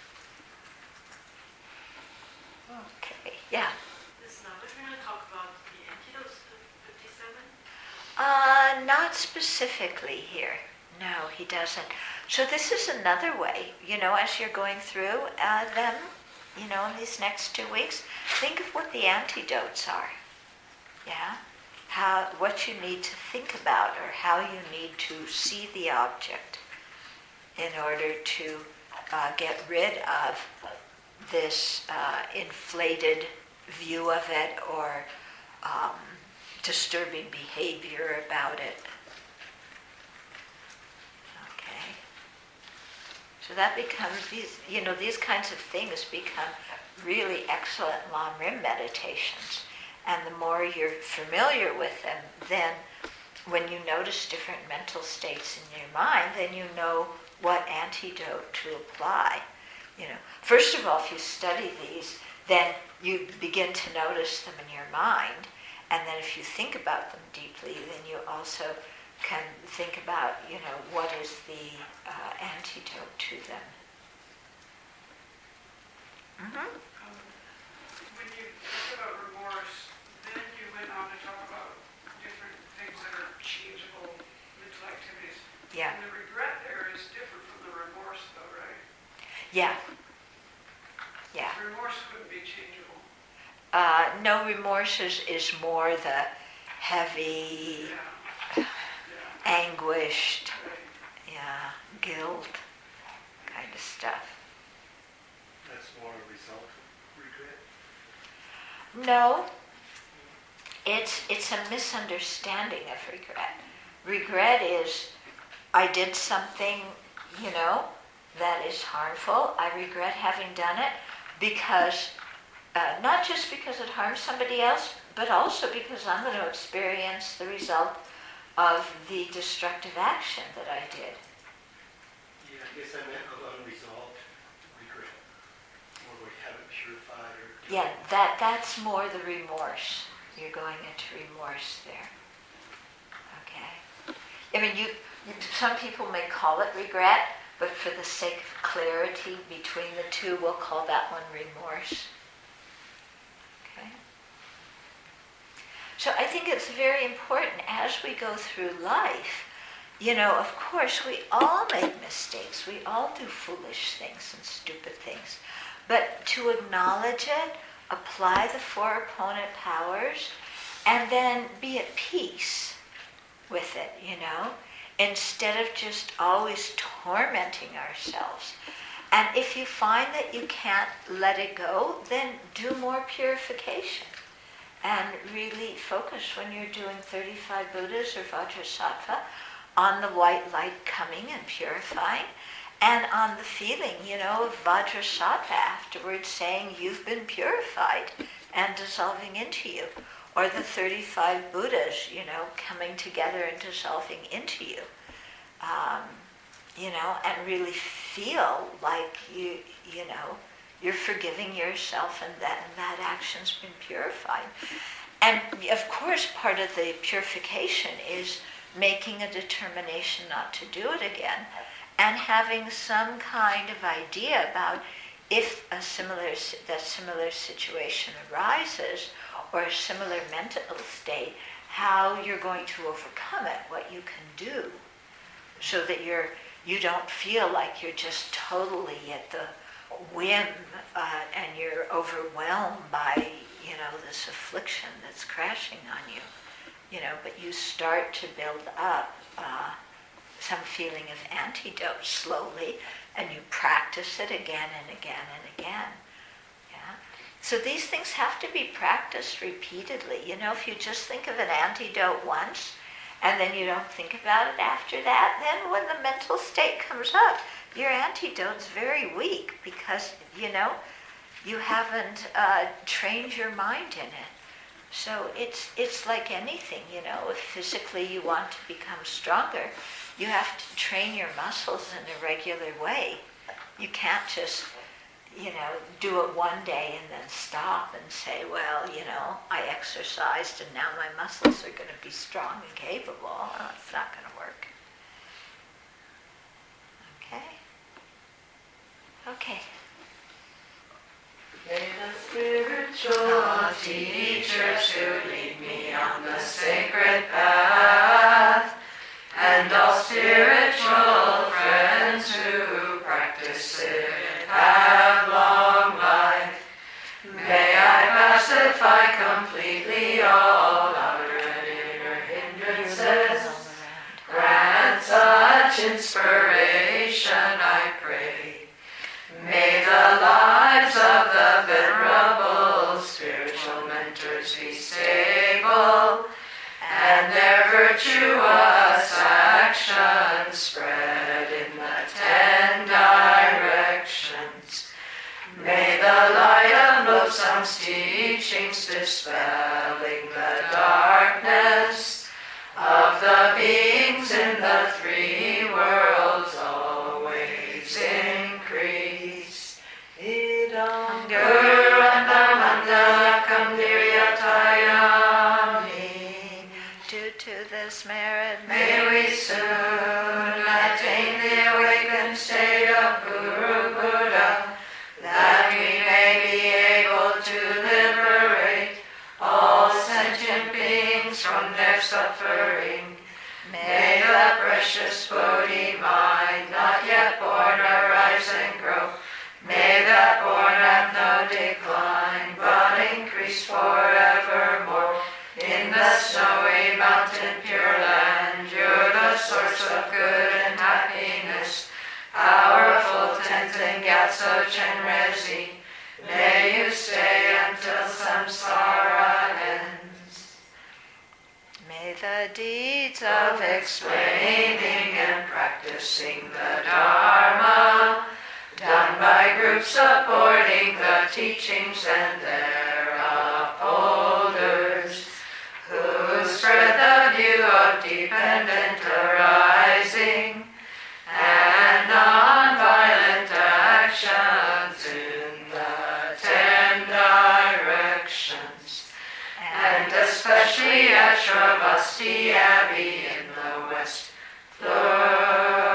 Okay, yeah. Is Nanda going to talk about the antidotes to fifty-seven? Uh, not specifically here. No, he doesn't. So this is another way, you know, as you're going through uh, them, you know, in these next two weeks, think of what the antidotes are. Yeah? How, what you need to think about, or how you need to see the object in order to uh, get rid of this uh, inflated view of it, or um, disturbing behavior about it. Okay. So that becomes, these, you know, these kinds of things become really excellent Lamrim meditations. And the more you're familiar with them, then when you notice different mental states in your mind, then you know what antidote to apply. You know, first of all, if you study these, then you begin to notice them in your mind. And then if you think about them deeply, then you also can think about, you know, what is the uh, antidote to them. Mm-hmm. Um, when you talk about remorse, then you went on to talk about different things that are changeable mental activities. Yeah. And the regret there is different from the remorse, though, right? Yeah. Yeah. Remorse wouldn't be changeable. Uh, no, remorse is, is more the heavy, Yeah. Yeah. anguished, Right. yeah, guilt kind of stuff. That's more a result of regret. No, it's it's a misunderstanding of regret. Regret is, I did something, you know, that is harmful. I regret having done it because, uh, not just because it harms somebody else, but also because I'm going to experience the result of the destructive action that I did. Yeah, I guess I meant of unresolved regret, or we haven't purified or... Yeah, that that's more the remorse. You're going into remorse there. Okay. I mean, you, you some people may call it regret, but for the sake of clarity between the two, we'll call that one remorse. Okay. So I think it's very important as we go through life. You know, of course, we all make mistakes. We all do foolish things and stupid things. But to acknowledge it, apply the four opponent powers, and then be at peace with it, you know, instead of just always tormenting ourselves. And if you find that you can't let it go, then do more purification. And really focus when you're doing thirty-five Buddhas or Vajrasattva on the white light coming and purifying, and on the feeling, you know, of Vajrasattva afterwards saying you've been purified and dissolving into you. Or the thirty-five Buddhas, you know, coming together and dissolving into you. Um, you know, and really feel like you, you know, you're forgiving yourself and that, and that action's been purified. And of course, part of the purification is making a determination not to do it again, and having some kind of idea about if a similar that similar situation arises, or a similar mental state, how you're going to overcome it, what you can do, so that you're you don't feel like you're just totally at the whim uh, and you're overwhelmed by, you know, this affliction that's crashing on you, you know, but you start to build up uh, some feeling of antidote slowly, and you practice it again and again and again. Yeah. So these things have to be practiced repeatedly. You know, if you just think of an antidote once, and then you don't think about it after that, then when the mental state comes up, your antidote's very weak because, you know, you haven't uh, trained your mind in it. So it's it's like anything, you know, if physically you want to become stronger, you have to train your muscles in a regular way. You can't just, you know, do it one day and then stop and say, well, you know, I exercised and now my muscles are going to be strong and capable. Well, it's not going to work. Okay? Okay. May the spiritual teachers who lead me on the sacred path, and all spiritual friends who practice it, have long life. May I pacify completely all outer and inner hindrances. Grant such inspiration, I pray. May the lives of the venerable spiritual mentors be stable, and their virtuous actions spread in the ten directions. May the light of Lobsang's teachings dispelling the darkness of the beings in the three worlds always increase. Idam Gurandamandalakam Niryatayami. Due to this merit, may we soon attain the awakened state of Guru Buddha, that we may be able to liberate all sentient beings from their suffering. May the precious Bodhi mind, not yet born, arise and grow. May that born have no decline, but increase forevermore. In the snowy mountain pure land, you're the source of good and happiness. Powerful Tenzin Gyatso Chenrezig, may you stay until samsara ends. may the deeds Of explaining and practicing the Dharma, done by groups supporting the teachings and their upholders, who spread the view of dependent arising and non-violent actions in the ten directions, and especially at Shravasti Abbey in the West. Lord,